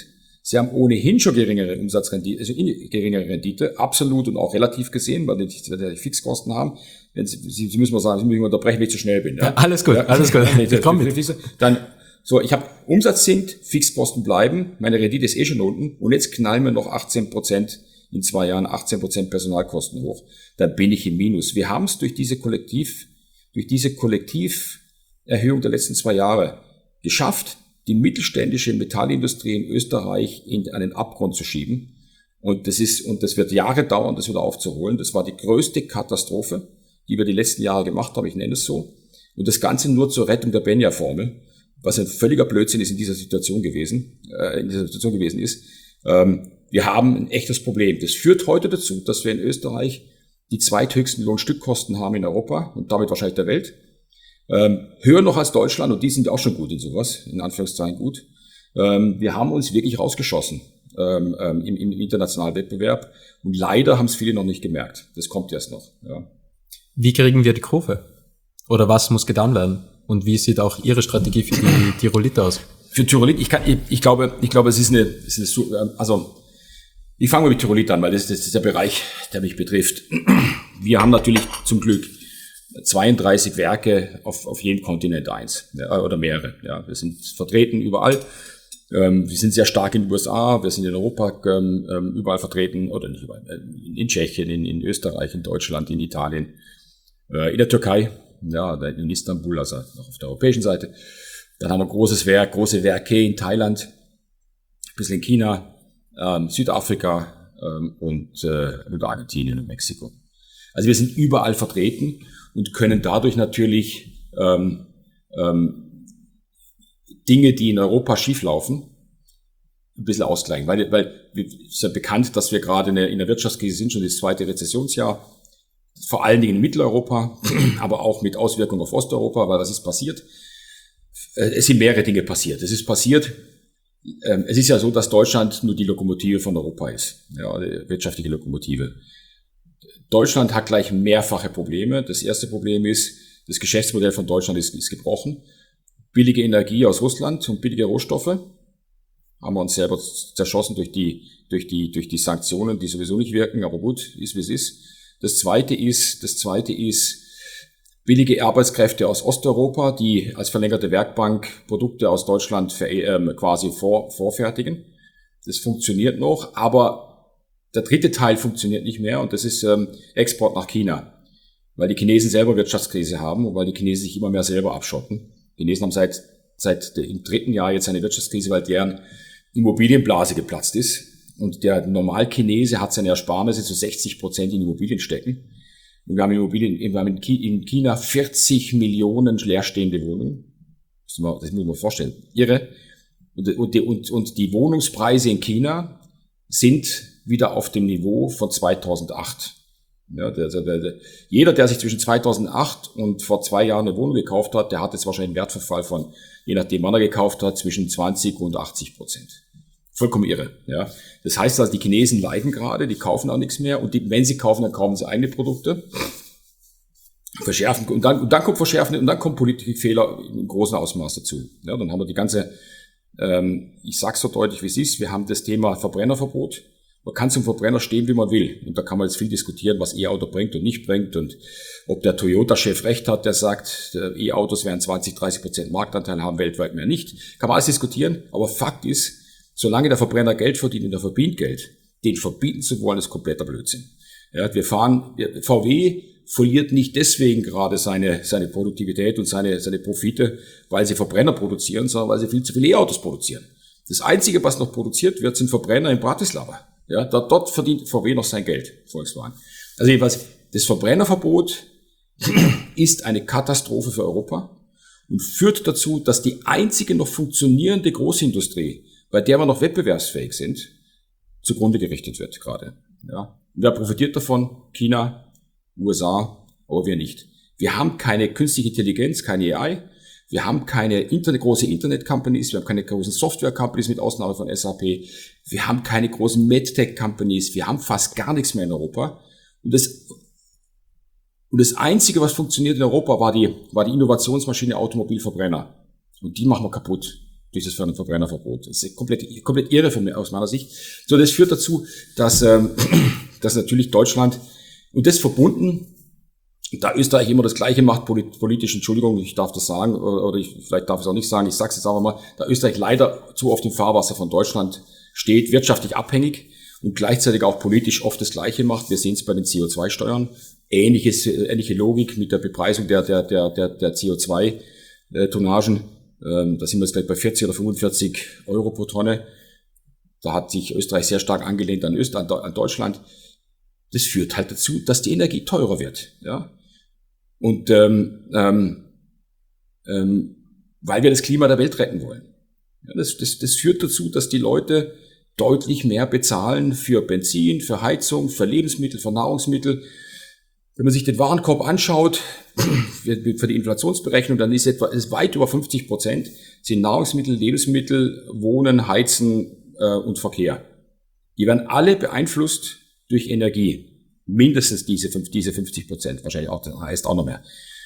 Sie haben ohnehin schon geringere Umsatzrendite, also geringere Rendite, absolut und auch relativ gesehen, weil Sie die Fixkosten haben. Wenn Sie, Sie, Sie müssen mal sagen, Sie müssen mich unterbrechen, wenn ich zu schnell bin. Ja? Ja, alles gut, ja, alles gut. Ich komme mit. Dann, so, ich habe Umsatz sinkt, Fixkosten bleiben, meine Rendite ist eh schon unten und jetzt knallen wir noch achtzehn Prozent in zwei Jahren, achtzehn Prozent Personalkosten hoch. Dann bin ich im Minus. Wir haben es durch diese Kollektiv, durch diese Kollektiverhöhung der letzten zwei Jahre geschafft, die mittelständische Metallindustrie in Österreich in einen Abgrund zu schieben. Und das ist, und das wird Jahre dauern, das wieder aufzuholen. Das war die größte Katastrophe, die wir die letzten Jahre gemacht haben. Ich nenne es so. Und das Ganze nur zur Rettung der Benja-Formel, was ein völliger Blödsinn ist in dieser Situation gewesen, äh, in dieser Situation gewesen ist. Ähm, wir haben ein echtes Problem. Das führt heute dazu, dass wir in Österreich die zweithöchsten Lohnstückkosten haben in Europa und damit wahrscheinlich der Welt. Ähm, höher noch als Deutschland, und die sind auch schon gut in sowas, in Anführungszeichen gut. Ähm, wir haben uns wirklich rausgeschossen ähm, ähm, im, im internationalen Wettbewerb, und leider haben es viele noch nicht gemerkt. Das kommt erst noch. Ja. Wie kriegen wir die Kurve? Oder was muss getan werden? Und wie sieht auch Ihre Strategie für die Tyrolit aus? Für Tyrolit, ich, kann, ich, ich glaube, ich glaube, es ist eine, es ist eine, also ich fange mal mit Tyrolit an, weil das, das ist der Bereich, der mich betrifft. Wir haben natürlich zum Glück zweiunddreißig Werke auf, auf jedem Kontinent eins, ja, oder mehrere. Ja, wir sind vertreten überall. Ähm, wir sind sehr stark in den U S A, wir sind in Europa ähm, überall vertreten, oder nicht überall, in Tschechien, in, in Österreich, in Deutschland, in Italien, äh, in der Türkei, ja, in Istanbul, also noch auf der europäischen Seite. Dann haben wir großes Werk, große Werke in Thailand, ein bisschen in China, ähm, Südafrika ähm, und, äh, und Argentinien und Mexiko. Also wir sind überall vertreten und können dadurch natürlich ähm, ähm, Dinge, die in Europa schieflaufen, ein bisschen ausgleichen. Weil, weil es ist ja bekannt, dass wir gerade in der, in der Wirtschaftskrise sind, schon das zweite Rezessionsjahr, vor allen Dingen in Mitteleuropa, aber auch mit Auswirkungen auf Osteuropa, weil was ist passiert? Es sind mehrere Dinge passiert. Es ist passiert, ähm, es ist ja so, dass Deutschland nur die Lokomotive von Europa ist, ja, die wirtschaftliche Lokomotive. Deutschland hat gleich mehrfache Probleme. Das erste Problem ist, das Geschäftsmodell von Deutschland ist, ist gebrochen. Billige Energie aus Russland und billige Rohstoffe haben wir uns selber zerschossen durch die, durch die, durch die Sanktionen, die sowieso nicht wirken, aber gut, ist wie es ist. Das zweite ist, das zweite ist, billige Arbeitskräfte aus Osteuropa, die als verlängerte Werkbank Produkte aus Deutschland für, ähm, quasi vor, vorfertigen. Das funktioniert noch, aber der dritte Teil funktioniert nicht mehr, und das ist ähm, Export nach China, weil die Chinesen selber Wirtschaftskrise haben und weil die Chinesen sich immer mehr selber abschotten. Die Chinesen haben seit seit im dritten Jahr jetzt eine Wirtschaftskrise, weil deren Immobilienblase geplatzt ist, und der Normalchinese hat seine Ersparnisse zu sechzig Prozent in Immobilien stecken. Und wir haben in Immobilien, wir haben in China vierzig Millionen leerstehende Wohnungen. Das muss man sich vorstellen. Irre. Und, und, und, und die Wohnungspreise in China sind wieder auf dem Niveau von zweitausendacht. Ja, der, der, der, jeder, der sich zwischen zweitausendacht und vor zwei Jahren eine Wohnung gekauft hat, der hat jetzt wahrscheinlich einen Wertverfall von, je nachdem wann er gekauft hat, zwischen zwanzig und achtzig Prozent. Vollkommen irre. Ja. Das heißt also, die Chinesen leiden gerade, die kaufen auch nichts mehr, und die, wenn sie kaufen, dann kaufen sie eigene Produkte. Verschärfen, und dann, und dann kommt Verschärfen, und dann kommt Politikfehler in großem Ausmaß dazu. Ja, dann haben wir die ganze, ähm, ich sag's so deutlich, wie es ist, wir haben das Thema Verbrennerverbot. Man kann zum Verbrenner stehen, wie man will. Und da kann man jetzt viel diskutieren, was E-Auto bringt und nicht bringt, und ob der Toyota-Chef recht hat, der sagt, E-Autos werden zwanzig, dreißig Prozent Marktanteil haben, weltweit mehr nicht. Kann man alles diskutieren, aber Fakt ist, solange der Verbrenner Geld verdient und er verdient Geld, den verbieten zu wollen, ist kompletter Blödsinn. Ja, wir fahren, V W verliert nicht deswegen gerade seine, seine Produktivität und seine, seine Profite, weil sie Verbrenner produzieren, sondern weil sie viel zu viele E-Autos produzieren. Das Einzige, was noch produziert wird, sind Verbrenner in Bratislava. Ja, dort, dort verdient V W noch sein Geld, Volkswagen. Also jedenfalls, das Verbrennerverbot ist eine Katastrophe für Europa und führt dazu, dass die einzige noch funktionierende Großindustrie, bei der wir noch wettbewerbsfähig sind, zugrunde gerichtet wird gerade. Ja, wer profitiert davon? China, U S A, aber wir nicht. Wir haben keine künstliche Intelligenz, keine A I. Wir haben keine Internet, große Internet-Companies, wir haben keine großen Software-Companies mit Ausnahme von S A P, wir haben keine großen MedTech-Companies, wir haben fast gar nichts mehr in Europa. Und das, und das Einzige, was funktioniert in Europa, war die, war die Innovationsmaschine Automobilverbrenner. Und die machen wir kaputt. durch das Verbrennerverbot. Das ist komplett, komplett irre von mir, aus meiner Sicht. So, das führt dazu, dass, ähm, dass natürlich Deutschland, und das verbunden, da Österreich immer das Gleiche macht, politisch, Entschuldigung, ich darf das sagen, oder ich, vielleicht darf ich es auch nicht sagen, ich sage es jetzt aber mal, da Österreich leider zu oft im Fahrwasser von Deutschland steht, wirtschaftlich abhängig und gleichzeitig auch politisch oft das Gleiche macht. Wir sehen es bei den C O zwei Steuern. Ähnliches, ähnliche Logik mit der Bepreisung der, der, der, der, der C O zwei Tonnagen. Ähm, da sind wir jetzt gleich bei vierzig oder fünfundvierzig Euro pro Tonne. Da hat sich Österreich sehr stark angelehnt an Österreich, an Deutschland. Das führt halt dazu, dass die Energie teurer wird, ja. Und ähm, ähm, ähm, weil wir das Klima der Welt retten wollen. Ja, das, das, das führt dazu, dass die Leute deutlich mehr bezahlen für Benzin, für Heizung, für Lebensmittel, für Nahrungsmittel. Wenn man sich den Warenkorb anschaut, für die Inflationsberechnung, dann ist etwa ist weit über fünfzig Prozent sind Nahrungsmittel, Lebensmittel, Wohnen, Heizen äh, und Verkehr. Die werden alle beeinflusst durch Energie. Mindestens diese, diese fünfzig Prozent, wahrscheinlich auch, heißt auch noch mehr.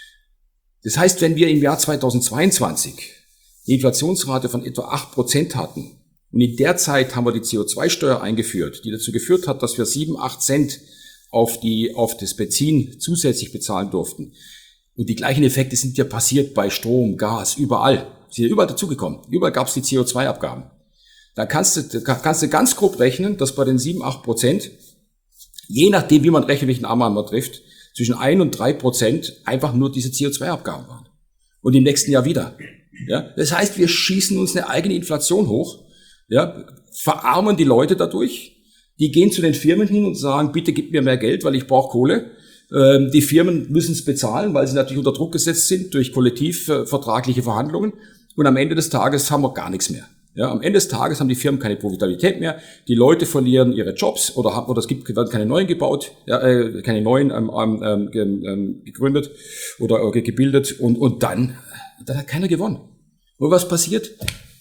Das heißt, wenn wir im Jahr zweitausendzweiundzwanzig die Inflationsrate von etwa acht Prozent hatten und in der Zeit haben wir die C O zwei Steuer eingeführt, die dazu geführt hat, dass wir sieben, acht Cent auf die, auf das Benzin zusätzlich bezahlen durften. Und die gleichen Effekte sind ja passiert bei Strom, Gas, überall. Sind ja überall dazugekommen. Überall gab es die C O zwei Abgaben. Da kannst du, kannst du ganz grob rechnen, dass bei den sieben, acht Prozent, je nachdem, wie man rechnet, welchen Annahme man trifft, zwischen ein und drei Prozent einfach nur diese C O zwei Abgaben waren. Und im nächsten Jahr wieder. Ja, das heißt, wir schießen uns eine eigene Inflation hoch, ja, verarmen die Leute dadurch. Die gehen zu den Firmen hin und sagen, bitte gib mir mehr Geld, weil ich brauche Kohle. Ähm, die Firmen müssen es bezahlen, weil sie natürlich unter Druck gesetzt sind durch kollektivvertragliche Verhandlungen. Und am Ende des Tages haben wir gar nichts mehr. Ja, am Ende des Tages haben die Firmen keine Profitabilität mehr, die Leute verlieren ihre Jobs oder haben, oder es gibt werden keine neuen gebaut, ja, äh, keine neuen ähm, ähm, ähm, gegründet oder äh, gebildet und und dann dann hat keiner gewonnen. Und was passiert?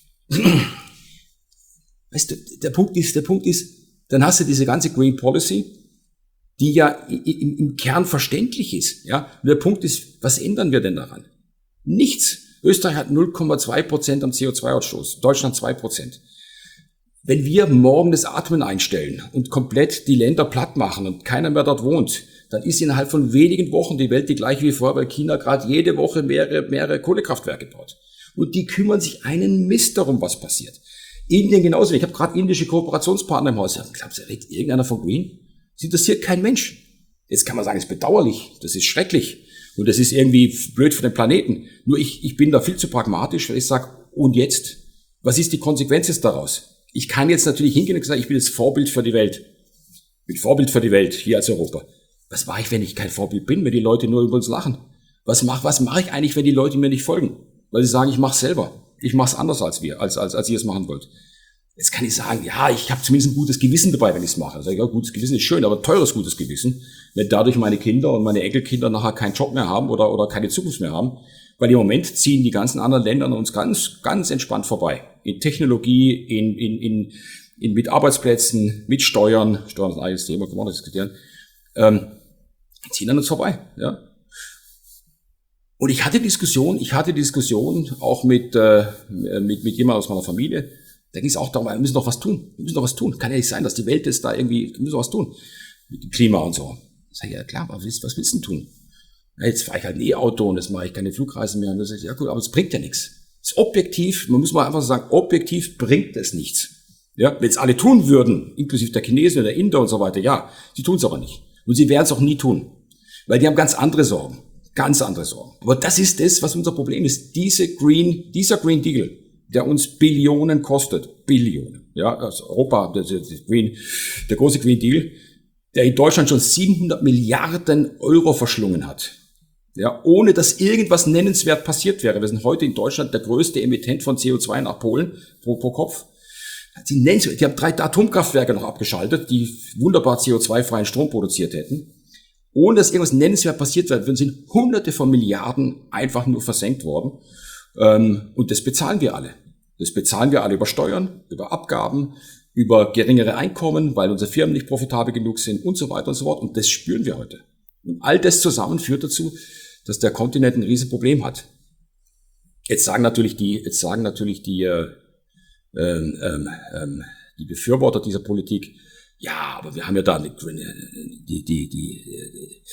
Weißt du, der Punkt ist, der Punkt ist, dann hast du diese ganze Green Policy, die ja im, im Kern verständlich ist, ja. Und der Punkt ist, was ändern wir denn daran? Nichts. Österreich hat null Komma zwei Prozent am C O zwei Ausstoß, Deutschland zwei Prozent. Wenn wir morgen das Atmen einstellen und komplett die Länder platt machen und keiner mehr dort wohnt, dann ist innerhalb von wenigen Wochen die Welt die gleiche wie vorher, weil China gerade jede Woche mehrere, mehrere Kohlekraftwerke baut. Und die kümmern sich einen Mist darum, was passiert. Indien genauso. Ich habe gerade indische Kooperationspartner im Haus. Glaubst du, redet irgendeiner von Green? Das interessiert kein Mensch. Jetzt kann man sagen, es ist bedauerlich, das ist schrecklich. Und das ist irgendwie blöd für den Planeten. Nur ich, ich bin da viel zu pragmatisch, weil ich sage, und jetzt? Was ist die Konsequenz jetzt daraus? Ich kann jetzt natürlich hingehen und sagen, ich bin das Vorbild für die Welt. Ich bin Vorbild für die Welt, hier als Europa. Was mache ich, wenn ich kein Vorbild bin, wenn die Leute nur über uns lachen? Was mache was mach ich eigentlich, wenn die Leute mir nicht folgen? Weil sie sagen, ich mache es selber. Ich mache es anders als wir, als, als, als ihr es machen wollt. Jetzt kann ich sagen, ja, ich habe zumindest ein gutes Gewissen dabei, wenn ich es mache. Also, ja, gutes Gewissen ist schön, aber ein teures gutes Gewissen, wenn dadurch meine Kinder und meine Enkelkinder nachher keinen Job mehr haben oder, oder keine Zukunft mehr haben. Weil im Moment ziehen die ganzen anderen Länder an uns ganz, ganz entspannt vorbei. In Technologie, in, in, in, in mit Arbeitsplätzen, mit Steuern. Steuern ist ein eigenes Thema, kann man diskutieren. Ähm, ziehen an uns vorbei, ja. Und ich hatte Diskussion, ich hatte Diskussion auch mit, äh, mit, mit jemandem aus meiner Familie. Da ging es auch darum, wir müssen doch was tun. Wir müssen doch was tun. Kann ja nicht sein, dass die Welt ist da irgendwie, wir müssen doch was tun. Mit dem Klima und so. Ich sage, ja klar, aber was willst du denn tun? Ja, jetzt fahre ich halt ein E-Auto und jetzt mache ich keine Flugreisen mehr. Und das ist, ja gut, aber es bringt ja nichts. Es ist objektiv, man muss mal einfach sagen, objektiv bringt es nichts. Ja, wenn es alle tun würden, inklusive der Chinesen oder der Inder und so weiter, ja, sie tun es aber nicht. Und sie werden es auch nie tun. Weil die haben ganz andere Sorgen. Ganz andere Sorgen. Aber das ist das, was unser Problem ist. Diese Green, dieser Green Deal, der uns Billionen kostet. Billionen. Ja, also Europa, der, der, Green, der große Green Deal, der in Deutschland schon siebenhundert Milliarden Euro verschlungen hat. Ja, ohne dass irgendwas nennenswert passiert wäre. Wir sind heute in Deutschland der größte Emittent von C O zwei nach Polen pro, pro Kopf. Die, die haben drei Atomkraftwerke noch abgeschaltet, die wunderbar C O zwei freien Strom produziert hätten. Ohne dass irgendwas nennenswert passiert wäre, sind Hunderte von Milliarden einfach nur versenkt worden. Und das bezahlen wir alle. Das bezahlen wir alle über Steuern, über Abgaben, über geringere Einkommen, weil unsere Firmen nicht profitabel genug sind und so weiter und so fort. Und das spüren wir heute. Und all das zusammen führt dazu, dass der Kontinent ein Riesenproblem hat. Jetzt sagen natürlich die, jetzt sagen natürlich die, ähm, ähm, die Befürworter dieser Politik, ja, aber wir haben ja da die, die, die, die,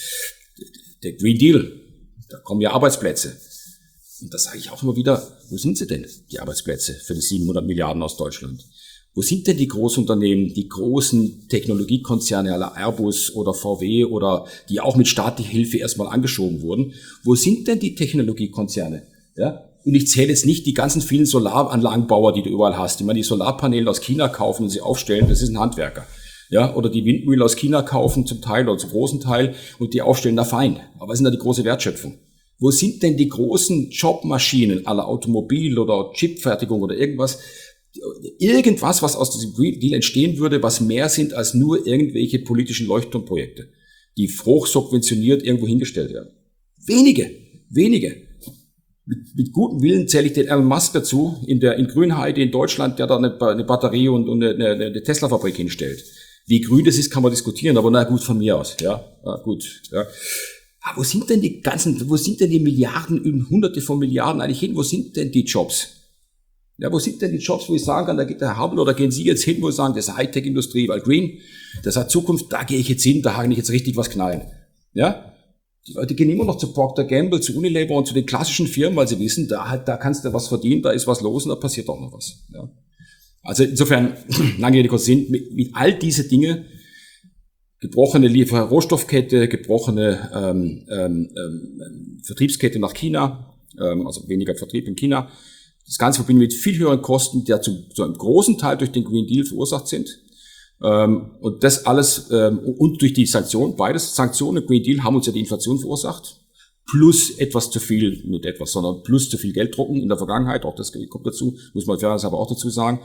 der Green Deal, da kommen ja Arbeitsplätze. Und da sage ich auch immer wieder, wo sind sie denn, die Arbeitsplätze für die siebenhundert Milliarden aus Deutschland? Wo sind denn die Großunternehmen, die großen Technologiekonzerne aller Airbus oder V W oder die auch mit staatlicher Hilfe erstmal angeschoben wurden? Wo sind denn die Technologiekonzerne? Ja? Und ich zähle jetzt nicht die ganzen vielen Solaranlagenbauer, die du überall hast. Ich meine, die Solarpaneele aus China kaufen und sie aufstellen, das ist ein Handwerker. Ja, oder die Windmühle aus China kaufen zum Teil oder zum großen Teil und die aufstellen, da fein. Aber was ist denn da die große Wertschöpfung? Wo sind denn die großen Jobmaschinen aller Automobil- oder Chipfertigung oder irgendwas? Irgendwas, was aus diesem Green Deal entstehen würde, was mehr sind als nur irgendwelche politischen Leuchtturmprojekte, die hoch subventioniert irgendwo hingestellt werden. Wenige, wenige. Mit, mit gutem Willen zähle ich den Elon Musk dazu, in der, in Grünheide in Deutschland, der da eine, eine Batterie und, und eine, eine Tesla-Fabrik hinstellt. Wie grün das ist, kann man diskutieren, aber na gut, von mir aus, ja, ja gut, ja. Aber wo sind denn die ganzen, wo sind denn die Milliarden, Hunderte von Milliarden eigentlich hin? Wo sind denn die Jobs? Ja, wo sind denn die Jobs, wo ich sagen kann, da geht der Herr Habel oder gehen Sie jetzt hin, wo Sie sagen, das ist Hightech-Industrie, weil Green, das hat Zukunft, da gehe ich jetzt hin, da kann ich jetzt richtig was knallen. Ja? Die Leute gehen immer noch zu Procter and Gamble, zu Unilever und zu den klassischen Firmen, weil sie wissen, da, da kannst du was verdienen, da ist was los und da passiert auch noch was. Ja? Also insofern, lange Rede, kurzer Sinn, mit, mit all diese Dinge, gebrochene Liefer- Rohstoffkette, gebrochene ähm, ähm, ähm, Vertriebskette nach China, ähm, also weniger Vertrieb in China. Das Ganze verbinden mit viel höheren Kosten, die ja zu, zu einem großen Teil durch den Green Deal verursacht sind. Ähm, und das alles, ähm, und durch die Sanktionen, beides, Sanktionen und Green Deal haben uns ja die Inflation verursacht. Plus etwas zu viel, nicht etwas, sondern plus zu viel Geld drucken in der Vergangenheit, auch das kommt dazu, muss man fairerweise aber auch dazu sagen.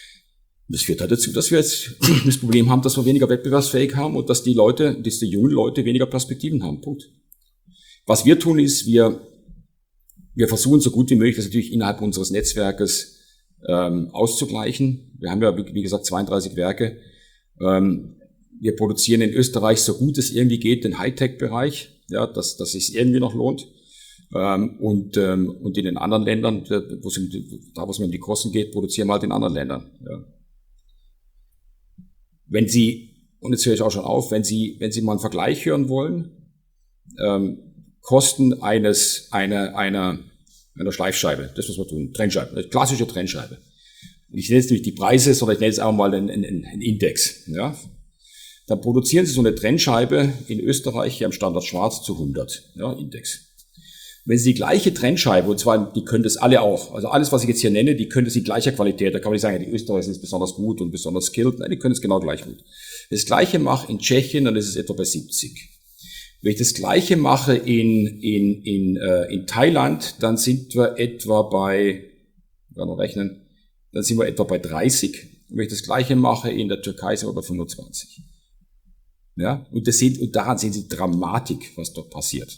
Das führt halt dazu, dass wir jetzt das Problem haben, dass wir weniger wettbewerbsfähig haben und dass die Leute, dass die jungen Leute weniger Perspektiven haben. Punkt. Was wir tun ist, wir, wir versuchen so gut wie möglich, das natürlich innerhalb unseres Netzwerkes ähm, auszugleichen. Wir haben ja, wie, wie gesagt, zweiunddreißig Werke. Ähm, wir produzieren in Österreich so gut es irgendwie geht den Hightech-Bereich, ja, dass, dass es irgendwie noch lohnt. Ähm, und, ähm, und in den anderen Ländern, wo es um, da wo es um die Kosten geht, produzieren wir halt in anderen Ländern. Ja. Wenn Sie, und jetzt höre ich auch schon auf, wenn Sie, wenn Sie mal einen Vergleich hören wollen, ähm, Kosten eines, einer, einer, einer Schleifscheibe, das muss man tun, Trennscheibe, eine klassische Trennscheibe. Ich nenne jetzt nicht die Preise, sondern ich nenne jetzt auch mal einen, einen, einen Index, ja. Dann produzieren Sie so eine Trennscheibe in Österreich hier am Standort Schwarz zu hundert, ja, Index. Wenn Sie die gleiche Trennscheibe, und zwar, die können das alle auch, also alles, was ich jetzt hier nenne, die können das in gleicher Qualität, da kann man nicht sagen, ja, die Österreicher sind besonders gut und besonders skilled, nein, die können es genau gleich gut. Wenn ich das Gleiche mache in Tschechien, dann ist es etwa bei siebzig. Wenn ich das Gleiche mache in, in, in, äh, in Thailand, dann sind wir etwa bei, wir noch rechnen, dann sind wir etwa bei dreißig. Und wenn ich das Gleiche mache in der Türkei, sind wir bei fünfundzwanzig. Ja, und das sind, und daran sehen Sie Dramatik, was dort passiert.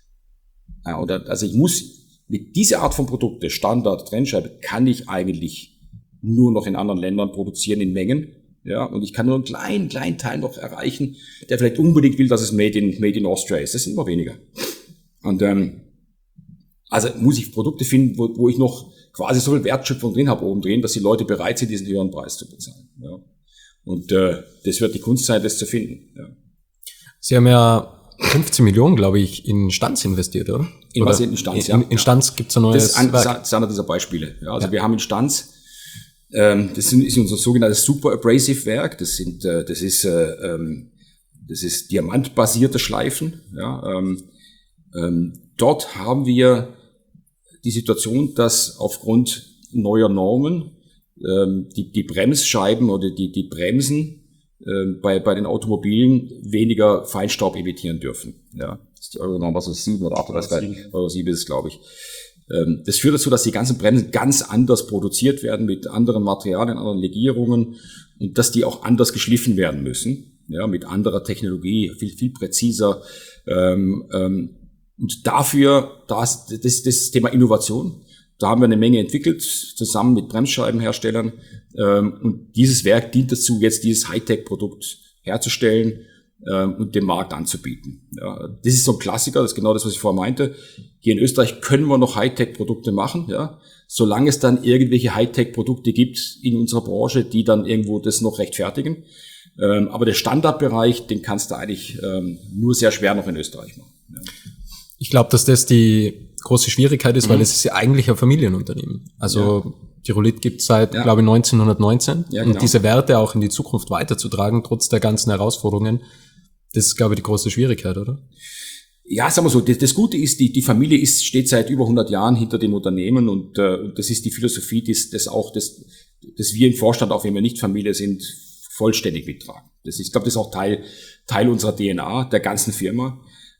Ja, oder, also ich muss, mit dieser Art von Produkte, Standard, Trennscheibe, kann ich eigentlich nur noch in anderen Ländern produzieren in Mengen. Ja, und ich kann nur einen kleinen, kleinen Teil noch erreichen, der vielleicht unbedingt will, dass es Made in, Made in Austria ist. Das sind immer weniger. Und, ähm, also muss ich Produkte finden, wo, wo ich noch quasi so viel Wertschöpfung drin habe oben drin, dass die Leute bereit sind, diesen höheren Preis zu bezahlen. Ja. Und, äh, das wird die Kunst sein, das zu finden. Ja. Sie haben ja fünfzehn Millionen, glaube ich, in Stanz investiert, oder? In oder was? In Stanz, ja. In, in Stanz ja. gibt's ein neues Das ist, ein, Werk. das ist einer dieser Beispiele. Ja, also ja. Wir haben in Stanz, ähm, das ist unser sogenanntes Super Abrasive Werk. Das sind, äh, das ist, äh, ähm, das ist diamantbasierte Schleifen. Ja, ähm, ähm, dort haben wir die Situation, dass aufgrund neuer Normen ähm, die, die Bremsscheiben oder die, die Bremsen bei, bei den Automobilen weniger Feinstaub emittieren dürfen. Ja, das ist die Euro-Norm, was ist sieben oder acht, oder Euro sieben ist es, glaube ich. Das führt dazu, dass die ganzen Bremsen ganz anders produziert werden, mit anderen Materialien, anderen Legierungen, und dass die auch anders geschliffen werden müssen, ja, mit anderer Technologie, viel, viel präziser. Ähm, ähm, und dafür, das, das, das ist das Thema Innovation. Da haben wir eine Menge entwickelt, zusammen mit Bremsscheibenherstellern. Und dieses Werk dient dazu, jetzt dieses Hightech-Produkt herzustellen und dem Markt anzubieten. Ja, das ist so ein Klassiker, das ist genau das, was ich vorher meinte. Hier in Österreich können wir noch Hightech-Produkte machen. Ja, solange es dann irgendwelche Hightech-Produkte gibt in unserer Branche, die dann irgendwo das noch rechtfertigen. Ähm, aber der Standardbereich, den kannst du eigentlich ähm, nur sehr schwer noch in Österreich machen. Ja. Ich glaube, dass das die große Schwierigkeit ist, mhm. weil es ist ja eigentlich ein Familienunternehmen. Also ja. Tyrolit gibt es seit, ja. glaube ich, neunzehnhundertneunzehn. Ja, genau. Und diese Werte auch in die Zukunft weiterzutragen, trotz der ganzen Herausforderungen, das ist, glaube ich, die große Schwierigkeit, oder? Ja, sagen wir so, das, das Gute ist, die, die Familie ist, steht seit über hundert Jahren hinter dem Unternehmen und äh, das ist die Philosophie, das, das auch, das, das wir im Vorstand, auch wenn wir nicht Familie sind, vollständig mittragen. Das ist, ich glaube, das ist auch Teil, Teil unserer D N A, der ganzen Firma.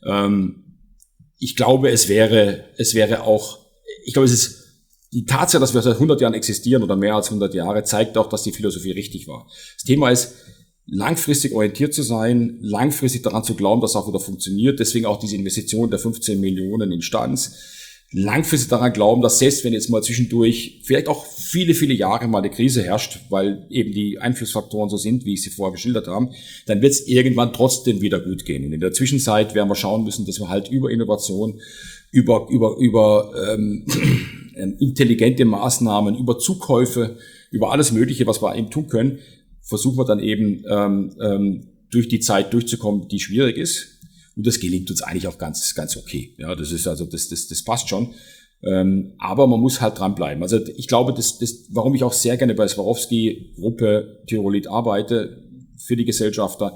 Ähm, ich glaube, es wäre, es wäre auch, ich glaube, es ist, die Tatsache, dass wir seit hundert Jahren existieren oder mehr als hundert Jahre, zeigt auch, dass die Philosophie richtig war. Das Thema ist, langfristig orientiert zu sein, langfristig daran zu glauben, dass es auch wieder funktioniert. Deswegen auch diese Investition der fünfzehn Millionen in Stanz. Langfristig daran glauben, dass selbst wenn jetzt mal zwischendurch vielleicht auch viele, viele Jahre mal eine Krise herrscht, weil eben die Einflussfaktoren so sind, wie ich sie vorher geschildert habe, dann wird es irgendwann trotzdem wieder gut gehen. Und in der Zwischenzeit werden wir schauen müssen, dass wir halt über Innovation, über über über ähm, intelligente Maßnahmen, über Zukäufe, über alles Mögliche, was wir eben tun können, versuchen wir dann eben ähm, ähm, durch die Zeit durchzukommen, die schwierig ist. Und das gelingt uns eigentlich auch ganz ganz okay. Ja, das ist also das das das passt schon. Ähm, aber man muss halt dranbleiben. Also ich glaube, das das warum ich auch sehr gerne bei Swarovski Gruppe Tyrolit arbeite für die Gesellschafter,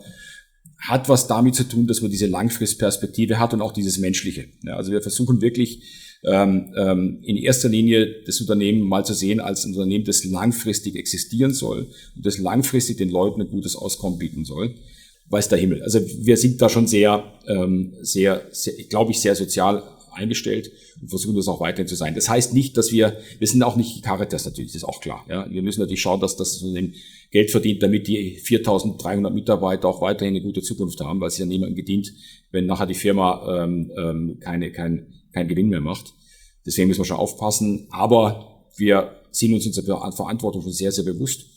hat was damit zu tun, dass man diese Langfristperspektive hat und auch dieses Menschliche. Ja, also wir versuchen wirklich ähm, ähm, in erster Linie das Unternehmen mal zu sehen als ein Unternehmen, das langfristig existieren soll und das langfristig den Leuten ein gutes Auskommen bieten soll. Weiß der Himmel. Also wir sind da schon sehr, ähm, sehr, sehr glaube ich, sehr sozial eingestellt und versuchen das auch weiterhin zu sein. Das heißt nicht, dass wir, wir sind auch nicht die Caritas natürlich, das ist auch klar. Ja, wir müssen natürlich schauen, dass das Unternehmen Geld verdient, damit die viertausenddreihundert Mitarbeiter auch weiterhin eine gute Zukunft haben, weil es ja niemandem gedient, wenn nachher die Firma ähm, ähm, keine, kein, kein Gewinn mehr macht. Deswegen müssen wir schon aufpassen. Aber wir sind uns unserer Verantwortung schon sehr, sehr bewusst.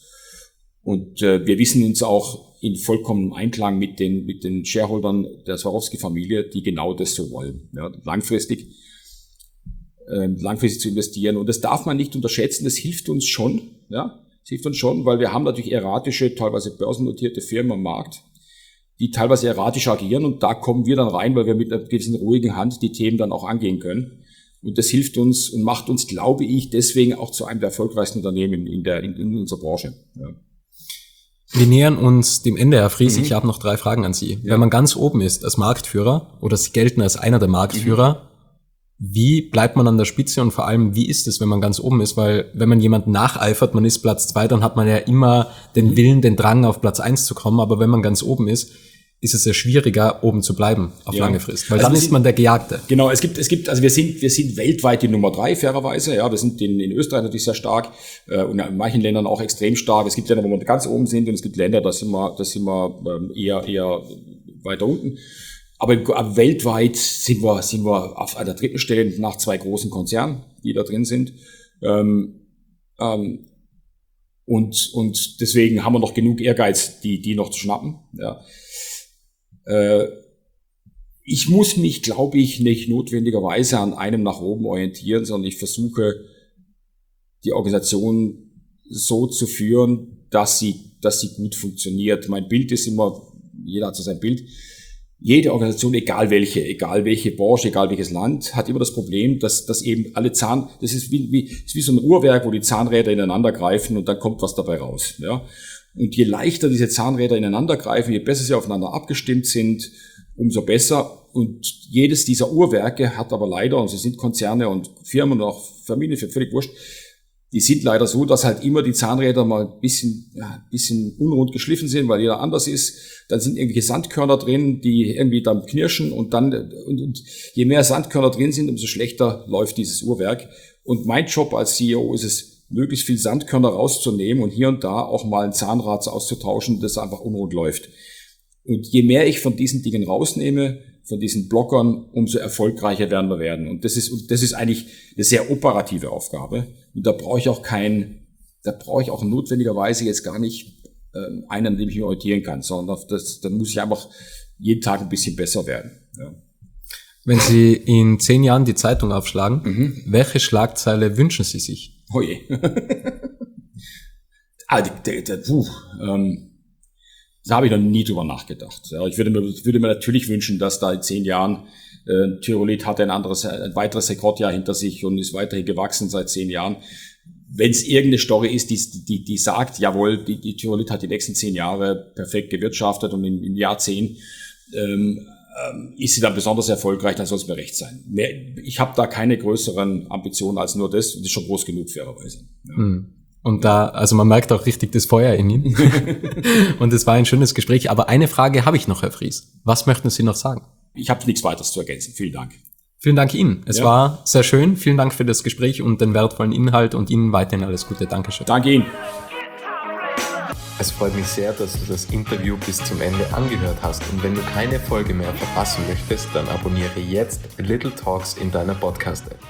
Und äh, wir wissen uns auch in vollkommenem Einklang mit den mit den Shareholdern der Swarovski-Familie, die genau das so wollen, ja, langfristig äh, langfristig zu investieren. Und das darf man nicht unterschätzen. Das hilft uns schon, ja, das hilft uns schon, weil wir haben natürlich erratische, teilweise börsennotierte Firmen am Markt, die teilweise erratisch agieren. Und da kommen wir dann rein, weil wir mit einer gewissen ruhigen Hand die Themen dann auch angehen können. Und das hilft uns und macht uns, glaube ich, deswegen auch zu einem der erfolgreichsten Unternehmen in der in, in unserer Branche. Ja. Wir nähern uns dem Ende, Herr Fries. Mhm. Ich habe noch drei Fragen an Sie. Ja. Wenn man ganz oben ist als Marktführer oder Sie gelten als einer der Marktführer, mhm. wie bleibt man an der Spitze und vor allem, wie ist es, wenn man ganz oben ist? Weil wenn man jemanden nacheifert, man ist Platz zwei, dann hat man ja immer den Willen, den Drang, auf Platz eins zu kommen. Aber wenn man ganz oben ist, ist es ja schwieriger, oben zu bleiben auf ja. lange Frist. Weil also dann ist man der Gejagte. Genau, es gibt, es gibt, also wir sind, wir sind weltweit die Nummer drei, fairerweise. Ja, wir sind in, in Österreich natürlich sehr stark äh, und in manchen Ländern auch extrem stark. Es gibt Länder, wo wir ganz oben sind und es gibt Länder, da sind wir, da sind wir ähm, eher, eher weiter unten. Aber, aber weltweit sind wir, sind wir auf einer dritten Stelle nach zwei großen Konzernen, die da drin sind. Ähm, ähm, und, und deswegen haben wir noch genug Ehrgeiz, die, die noch zu schnappen. Ja. Ich muss mich, glaube ich, nicht notwendigerweise an einem nach oben orientieren, sondern ich versuche, die Organisation so zu führen, dass sie, dass sie gut funktioniert. Mein Bild ist immer, jeder hat so sein Bild. Jede Organisation, egal welche, egal welche Branche, egal welches Land, hat immer das Problem, dass, dass eben alle Zahn, das ist wie, wie, ist wie so ein Uhrwerk, wo die Zahnräder ineinander greifen und dann kommt was dabei raus, ja. Und je leichter diese Zahnräder ineinander greifen, je besser sie aufeinander abgestimmt sind, umso besser. Und jedes dieser Uhrwerke hat aber leider, und sie sind Konzerne und Firmen und auch Familien, völlig wurscht, die sind leider so, dass halt immer die Zahnräder mal ein bisschen, ja, ein bisschen unrund geschliffen sind, weil jeder anders ist. Dann sind irgendwelche Sandkörner drin, die irgendwie dann knirschen und dann, und, und je mehr Sandkörner drin sind, umso schlechter läuft dieses Uhrwerk. Und mein Job als C E O ist es, möglichst viel Sandkörner rauszunehmen und hier und da auch mal ein Zahnrad auszutauschen, das einfach unrund läuft. Und je mehr ich von diesen Dingen rausnehme, von diesen Blockern, umso erfolgreicher werden wir werden. Und das ist, und das ist eigentlich eine sehr operative Aufgabe. Und da brauche ich auch kein, da brauche ich auch notwendigerweise jetzt gar nicht ähm, einen, an dem ich mich orientieren kann, sondern das, da muss ich einfach jeden Tag ein bisschen besser werden. Ja. Wenn Sie in zehn Jahren die Zeitung aufschlagen, Mhm. welche Schlagzeile wünschen Sie sich? Oh je. ah, die, die, die, puh, ähm, da habe ich noch nie drüber nachgedacht. Ja, ich würde mir, würde mir natürlich wünschen, dass da in zehn Jahren äh, Tyrolit hatte ein anderes, ein weiteres Rekordjahr hinter sich und ist weiterhin gewachsen seit zehn Jahren. Wenn es irgendeine Story ist, die, die, die sagt, jawohl, die, die Tyrolit hat die nächsten zehn Jahre perfekt gewirtschaftet und im, im Jahr zehn ähm, ähm, ist sie dann besonders erfolgreich, dann soll es mir recht sein. Mehr, ich habe da keine größeren Ambitionen als nur das. Das ist schon groß genug, fairerweise. Ja. Hm. Und da, also man merkt auch richtig das Feuer in ihm. Und es war ein schönes Gespräch. Aber eine Frage habe ich noch, Herr Fries. Was möchten Sie noch sagen? Ich habe nichts weiteres zu ergänzen. Vielen Dank. Vielen Dank Ihnen. Es Ja. war sehr schön. Vielen Dank für das Gespräch und den wertvollen Inhalt und Ihnen weiterhin alles Gute. Dankeschön. Danke Ihnen. Es freut mich sehr, dass du das Interview bis zum Ende angehört hast. Und wenn du keine Folge mehr verpassen möchtest, dann abonniere jetzt Little Talks in deiner Podcast-App.